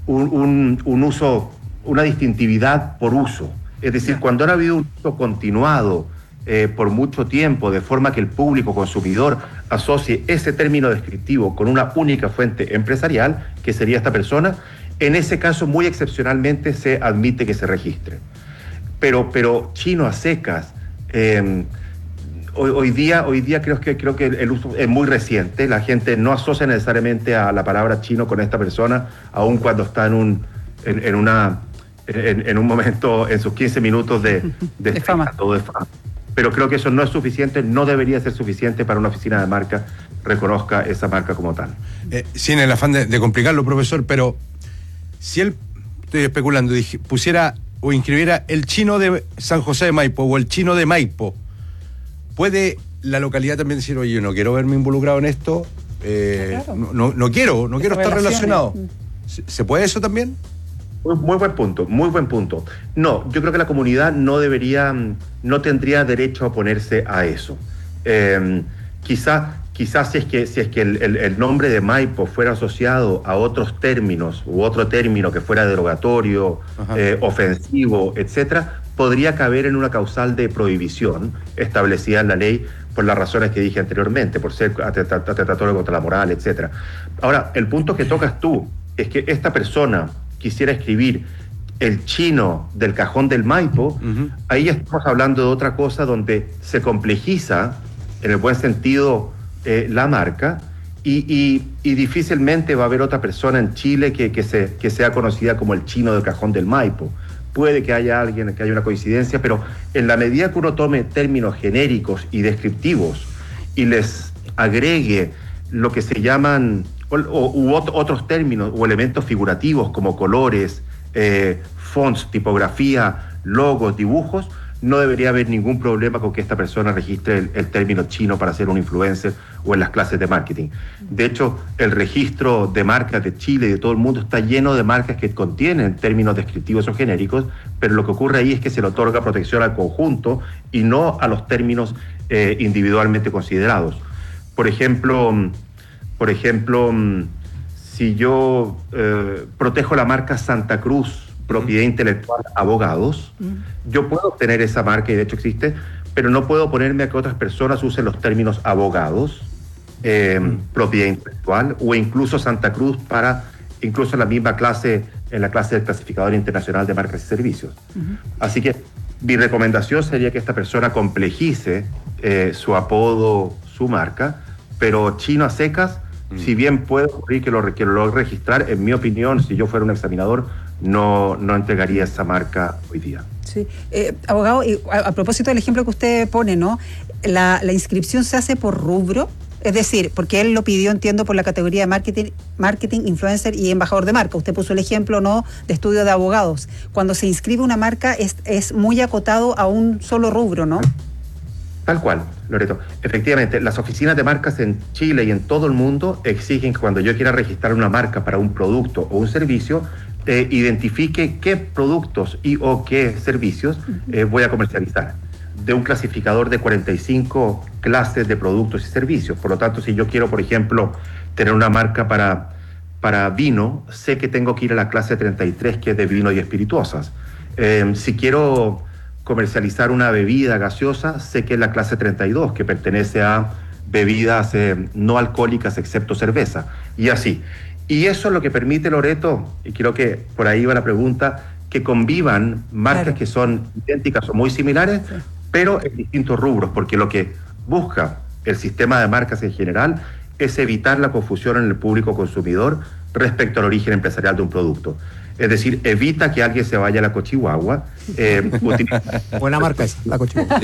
Speaker 25: uso, una distintividad por uso. Es decir, cuando ha habido un uso continuado por mucho tiempo, de forma que el público consumidor asocie ese término descriptivo con una única fuente empresarial, que sería esta persona, en ese caso muy excepcionalmente se admite que se registre. Pero chino a secas, hoy día creo que el uso es muy reciente. La gente no asocia necesariamente a la palabra chino con esta persona, aun cuando está en un momento, en sus 15 minutos de fama. Pero creo que eso no es suficiente, no debería ser suficiente para una oficina de marca reconozca esa marca como tal.
Speaker 18: Sin el afán de complicarlo, profesor, pero si él, estoy especulando, pusiera o inscribiera el chino de San José de Maipo o el chino de Maipo, ¿puede la localidad también decir, oye, yo no quiero verme involucrado en esto, claro, no quiero estar relacionado? ¿Se puede eso también?
Speaker 25: Muy buen punto. No, yo creo que la comunidad no tendría derecho a oponerse a eso. Quizás si es que el nombre de Maipo fuera asociado a otros términos u otro término que fuera derogatorio, ofensivo, etcétera, podría caber en una causal de prohibición establecida en la ley por las razones que dije anteriormente, por ser atentatorio contra la moral, etcétera. Ahora, el punto que tocas tú es que esta persona quisiera escribir el chino del cajón del Maipo, ahí estamos hablando de otra cosa donde se complejiza, en el buen sentido, la marca, y difícilmente va a haber otra persona en Chile que sea conocida como el chino del cajón del Maipo, puede que haya una coincidencia, pero en la medida que uno tome términos genéricos y descriptivos y les agregue lo que se llaman otros términos o elementos figurativos como colores, fonts, tipografía, logos, dibujos, no debería haber ningún problema con que esta persona registre el término chino para ser un influencer o en las clases de marketing. De hecho, el registro de marcas de Chile y de todo el mundo está lleno de marcas que contienen términos descriptivos o genéricos, pero lo que ocurre ahí es que se le otorga protección al conjunto y no a los términos individualmente considerados. Por ejemplo, si yo protejo la marca Santa Cruz, propiedad intelectual, abogados, yo puedo obtener esa marca, y de hecho existe, pero no puedo oponerme a que otras personas usen los términos abogados, propiedad intelectual, o incluso Santa Cruz incluso en la misma clase, en la clase del clasificador internacional de marcas y servicios. Así que mi recomendación sería que esta persona complejice su apodo, su marca, pero chino a secas, si bien puede ocurrir que lo logre registrar, en mi opinión, si yo fuera un examinador, no entregaría esa marca hoy día.
Speaker 17: Sí. Abogado, a propósito del ejemplo que usted pone, ¿no? La inscripción se hace por rubro, es decir, porque él lo pidió, entiendo, por la categoría de marketing, influencer y embajador de marca. Usted puso el ejemplo, ¿no?, de estudio de abogados. Cuando se inscribe una marca es muy acotado a un solo rubro, ¿no?
Speaker 25: Tal cual, Loreto. Efectivamente, las oficinas de marcas en Chile y en todo el mundo exigen que cuando yo quiera registrar una marca para un producto o un servicio, identifique qué productos y o qué servicios voy a comercializar. De un clasificador de 45 clases de productos y servicios. Por lo tanto, si yo quiero, por ejemplo, tener una marca para vino, sé que tengo que ir a la clase 33, que es de vino y espirituosas. Si quiero comercializar una bebida gaseosa, sé que es la clase 32, que pertenece a bebidas no alcohólicas excepto cerveza, y así. Y eso es lo que permite, Loreto, y creo que por ahí va la pregunta, que convivan marcas que son idénticas o muy similares, pero en distintos rubros, porque lo que busca el sistema de marcas en general es evitar la confusión en el público consumidor respecto al origen empresarial de un producto. Es decir, evita que alguien se vaya a la Cochihuahua.
Speaker 3: Buena marca esa, la Cochihuahua.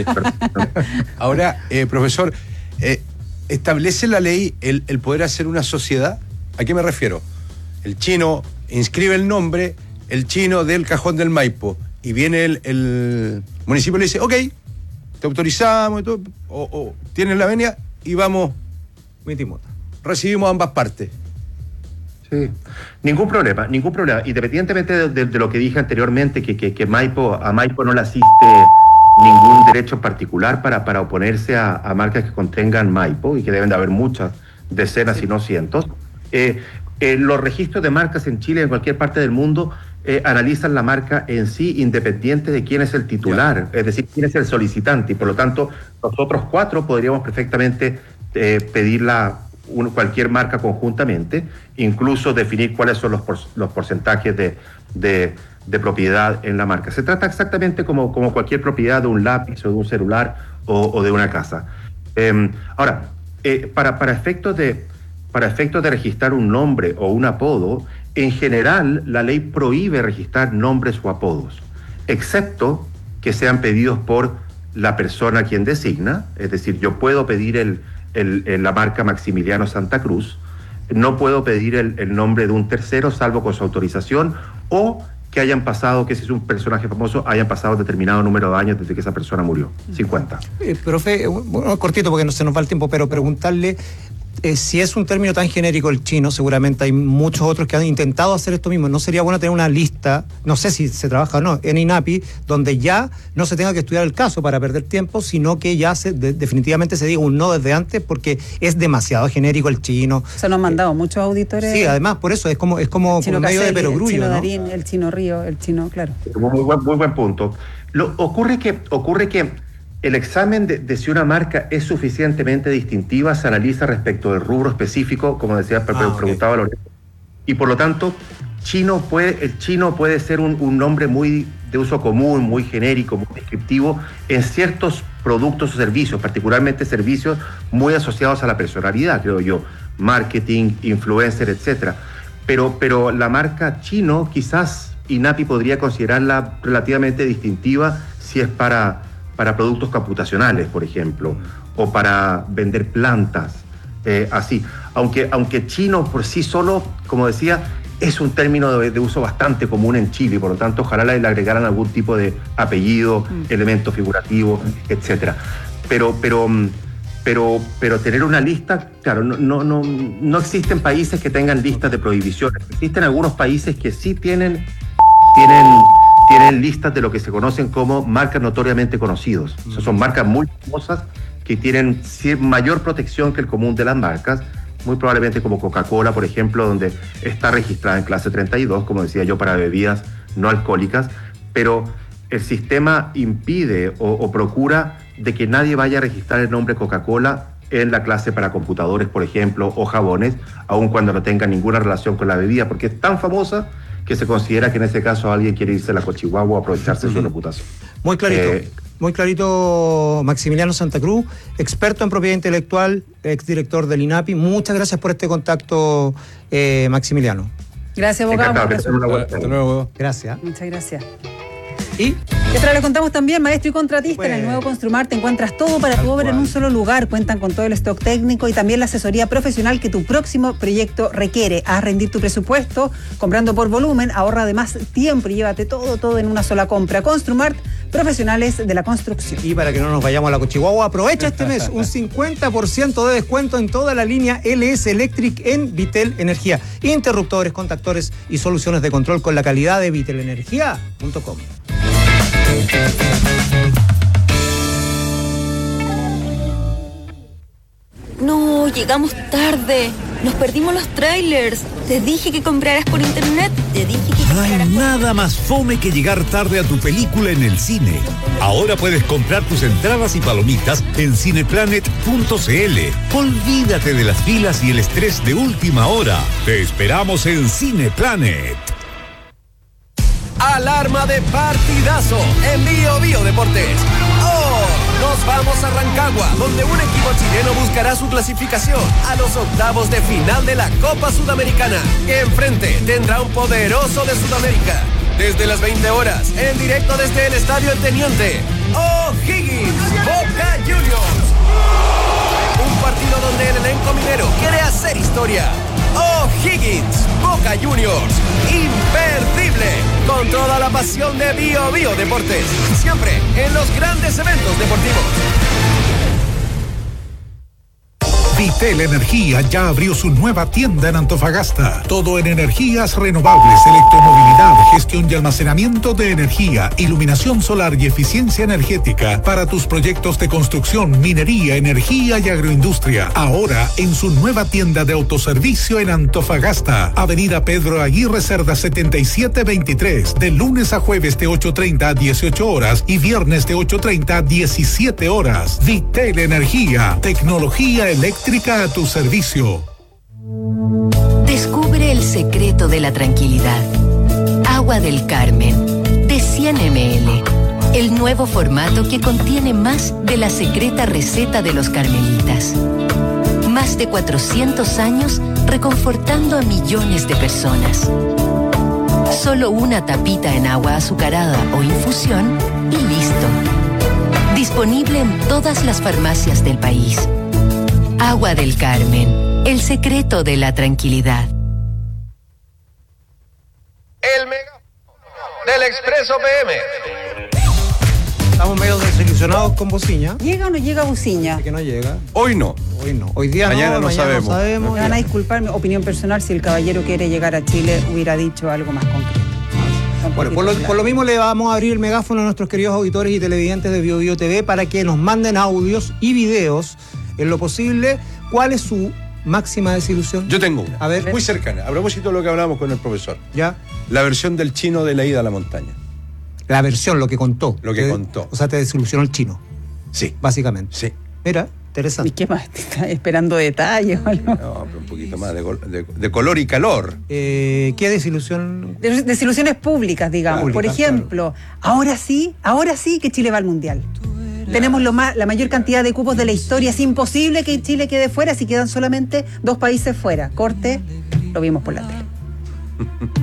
Speaker 18: Ahora, profesor, ¿establece la ley el poder hacer una sociedad? ¿A qué me refiero? El chino inscribe el nombre, el chino del Cajón del Maipo, y viene el municipio y le dice, ok, te autorizamos y todo, o tienen la venia y vamos, recibimos ambas partes.
Speaker 25: Sí, ningún problema. Independientemente de lo que dije anteriormente, que a Maipo no le asiste ningún derecho en particular para oponerse a marcas que contengan Maipo, y que deben de haber muchas, decenas y no cientos. Los registros de marcas en Chile y en cualquier parte del mundo analizan la marca en sí, independiente de quién es el titular, es decir, quién es el solicitante, y por lo tanto nosotros 4 podríamos perfectamente pedirla cualquier marca conjuntamente, incluso definir cuáles son los porcentajes de propiedad en la marca. Se trata exactamente como cualquier propiedad de un lápiz o de un celular o de una casa. Ahora, para efectos de registrar un nombre o un apodo, en general la ley prohíbe registrar nombres o apodos, excepto que sean pedidos por la persona a quien designa. Es decir, yo puedo pedir la marca Maximiliano Santa Cruz, no puedo pedir el nombre de un tercero salvo con su autorización, o que hayan pasado, que si es un personaje famoso, hayan pasado determinado número de años desde que esa persona murió, 50.
Speaker 3: Profe, bueno, cortito porque no se nos va el tiempo, pero preguntarle, si es un término tan genérico el chino, seguramente hay muchos otros que han intentado hacer esto mismo. ¿No sería bueno tener una lista, no sé si se trabaja o no, en INAPI, donde ya no se tenga que estudiar el caso para perder tiempo, sino que ya definitivamente se diga un no desde antes, porque es demasiado genérico el chino?
Speaker 17: Se nos han mandado muchos auditores.
Speaker 3: Sí, además, por eso es como medio de perogrullo,
Speaker 17: el chino,
Speaker 3: ¿no?
Speaker 17: Darín, el chino Río, el chino, claro.
Speaker 25: Muy buen punto. Ocurre que el examen de si una marca es suficientemente distintiva se analiza respecto del rubro específico, como decía, preguntaba Loreto. Y por lo tanto, el chino puede ser un nombre muy de uso común, muy genérico, muy descriptivo en ciertos productos o servicios, particularmente servicios muy asociados a la personalidad, creo yo, marketing, influencer, etcétera. Pero la marca chino quizás INAPI podría considerarla relativamente distintiva si es para productos computacionales, por ejemplo, o para vender plantas, así. Aunque chino por sí solo, como decía, es un término de uso bastante común en Chile, y por lo tanto ojalá le agregaran algún tipo de apellido, elemento figurativo, etcétera. Pero tener una lista, claro, no existen países que tengan listas de prohibiciones. Existen algunos países que sí tienen listas de lo que se conocen como marcas notoriamente conocidos. O sea, son marcas muy famosas que tienen mayor protección que el común de las marcas, muy probablemente como Coca-Cola, por ejemplo, donde está registrada en clase 32, como decía yo, para bebidas no alcohólicas, pero el sistema impide o procura de que nadie vaya a registrar el nombre Coca-Cola en la clase para computadores, por ejemplo, o jabones, aun cuando no tenga ninguna relación con la bebida, porque es tan famosa que se considera que en ese caso alguien quiere irse a la cochihuahua o aprovecharse de su reputación.
Speaker 3: Muy clarito, Maximiliano Santa Cruz, experto en propiedad intelectual, exdirector del INAPI. Muchas gracias por este contacto, Maximiliano.
Speaker 17: Gracias, abogado.
Speaker 3: Hasta luego. Gracias.
Speaker 17: Muchas gracias.
Speaker 3: Y
Speaker 17: otra le contamos también, maestro y contratista, en el nuevo Construmar te encuentras todo para tu obra en un solo lugar. Cuentan con todo el stock técnico y también la asesoría profesional que tu próximo proyecto requiere. Haz rendir tu presupuesto comprando por volumen, ahorra además tiempo y llévate todo en una sola compra. Construmart, profesionales de la construcción.
Speaker 3: Y para que no nos vayamos a la cochihuahua, aprovecha este mes un 50% de descuento en toda la línea LS Electric en Vitel Energía. Interruptores, contactores y soluciones de control con la calidad de vitelenergia.com.
Speaker 13: No, llegamos tarde. Nos perdimos los trailers. Te dije que compraras por internet. Te dije que compraras
Speaker 2: nada más fome que llegar tarde a tu película en el cine. Ahora puedes comprar tus entradas y palomitas en cineplanet.cl. Olvídate de las filas y el estrés de última hora. Te esperamos en Cineplanet.
Speaker 16: Alarma de partidazo en Bio Deportes. ¡Oh! Nos vamos a Rancagua, donde un equipo chileno buscará su clasificación a los octavos de final de la Copa Sudamericana, que enfrente tendrá un poderoso de Sudamérica. Desde las 20 horas, en directo desde el Estadio El Teniente, O'Higgins, Boca Juniors. Un partido donde el elenco minero quiere hacer historia. O'Higgins, Boca Juniors, imperdible, con toda la pasión de Bio Deportes, siempre en los grandes eventos deportivos.
Speaker 1: Vitel Energía ya abrió su nueva tienda en Antofagasta. Todo en energías renovables, electromovilidad, gestión y almacenamiento de energía, iluminación solar y eficiencia energética para tus proyectos de construcción, minería, energía y agroindustria. Ahora en su nueva tienda de autoservicio en Antofagasta. Avenida Pedro Aguirre Cerda 7723. De lunes a jueves de 8:30 a 18 horas y viernes de 8:30 a 17 horas. Vitel Energía. Tecnología eléctrica a tu servicio.
Speaker 4: Descubre el secreto de la tranquilidad. Agua del Carmen, de 100 ml. El nuevo formato que contiene más de la secreta receta de los carmelitas. Más de 400 años reconfortando a millones de personas. Solo una tapita en agua azucarada o infusión y listo. Disponible en todas las farmacias del país. Agua del Carmen, el secreto de la tranquilidad.
Speaker 16: El mega del Expreso PM.
Speaker 3: Estamos medio desilusionados con Bociña.
Speaker 17: ¿Llega o no llega Bociña?
Speaker 3: Que no llega.
Speaker 18: Hoy no.
Speaker 3: Hoy día
Speaker 18: mañana no sabemos.
Speaker 17: Me van a disculpar, mi opinión personal, si el caballero quiere llegar a Chile hubiera dicho algo más concreto.
Speaker 3: Bueno, por lo mismo le vamos a abrir el megáfono a nuestros queridos auditores y televidentes de Bio TV para que nos manden audios y videos en lo posible. ¿Cuál es su máxima desilusión?
Speaker 18: Yo tengo una.
Speaker 3: A ver.
Speaker 18: Muy cercana. A propósito de lo que hablábamos con el profesor.
Speaker 3: ¿Ya?
Speaker 18: La versión del chino de la ida a la montaña.
Speaker 3: La versión, lo que contó.
Speaker 18: Lo que contó.
Speaker 3: O sea, te desilusionó el chino.
Speaker 18: Sí.
Speaker 3: Básicamente.
Speaker 18: Sí.
Speaker 3: Mira, interesante.
Speaker 17: ¿Y qué más? ¿Estás esperando detalles o algo?
Speaker 18: No, pero un poquito más de color y calor.
Speaker 3: ¿Qué desilusión?
Speaker 17: Desilusiones públicas, digamos. Por ejemplo, claro. ahora sí que Chile va al Mundial. Tenemos la mayor cantidad de cupos de la historia. Es imposible que Chile quede fuera si quedan solamente 2 países fuera. Corte, lo vimos por la tele.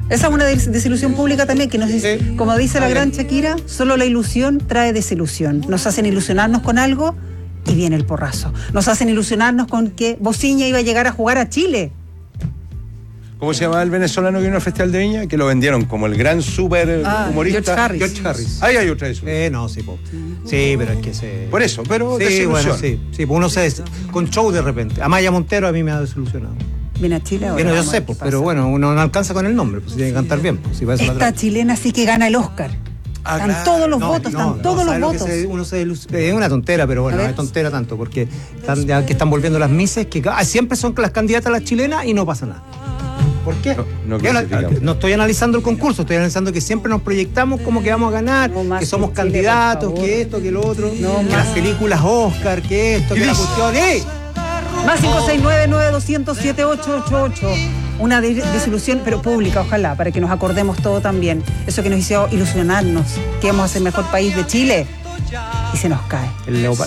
Speaker 17: Esa es una desilusión pública también, que nos dice, como dice la gran Shakira, solo la ilusión trae desilusión. Nos hacen ilusionarnos con algo y viene el porrazo. Nos hacen ilusionarnos con que Bociña iba a llegar a jugar a Chile.
Speaker 18: ¿Cómo se llamaba el venezolano que vino al Festival de Viña? Que lo vendieron como el gran super humorista.
Speaker 3: George Harris.
Speaker 18: Ahí hay otra de eso.
Speaker 3: No, sí, sí, pero es que se...
Speaker 18: Por eso, pero
Speaker 3: sí,
Speaker 18: desilusión.
Speaker 3: bueno, sí, uno con show de repente. Amaya Montero a mí me ha desilusionado.
Speaker 17: ¿Viene a Chile ahora?
Speaker 3: Bueno, yo sé, pero bueno, uno no alcanza con el nombre, pues tiene que cantar bien. Pues, si
Speaker 17: esta chilena sí que gana el Oscar. Están todos los votos, están todos los votos.
Speaker 3: Es una tontera, pero bueno, no es tontera tanto, porque están volviendo las mises, que siempre son las candidatas las chilenas y no pasa nada. ¿Por qué? No estoy analizando el concurso, estoy analizando que siempre nos proyectamos como que vamos a ganar, que somos candidatos, que esto, que lo otro, que las películas Oscar, que esto, que la cuestión.
Speaker 17: Más 569-9200-7888. Una desilusión, pero pública, ojalá, para que nos acordemos todo también. Eso que nos hizo ilusionarnos, que íbamos a ser el mejor país de Chile, y se nos cae.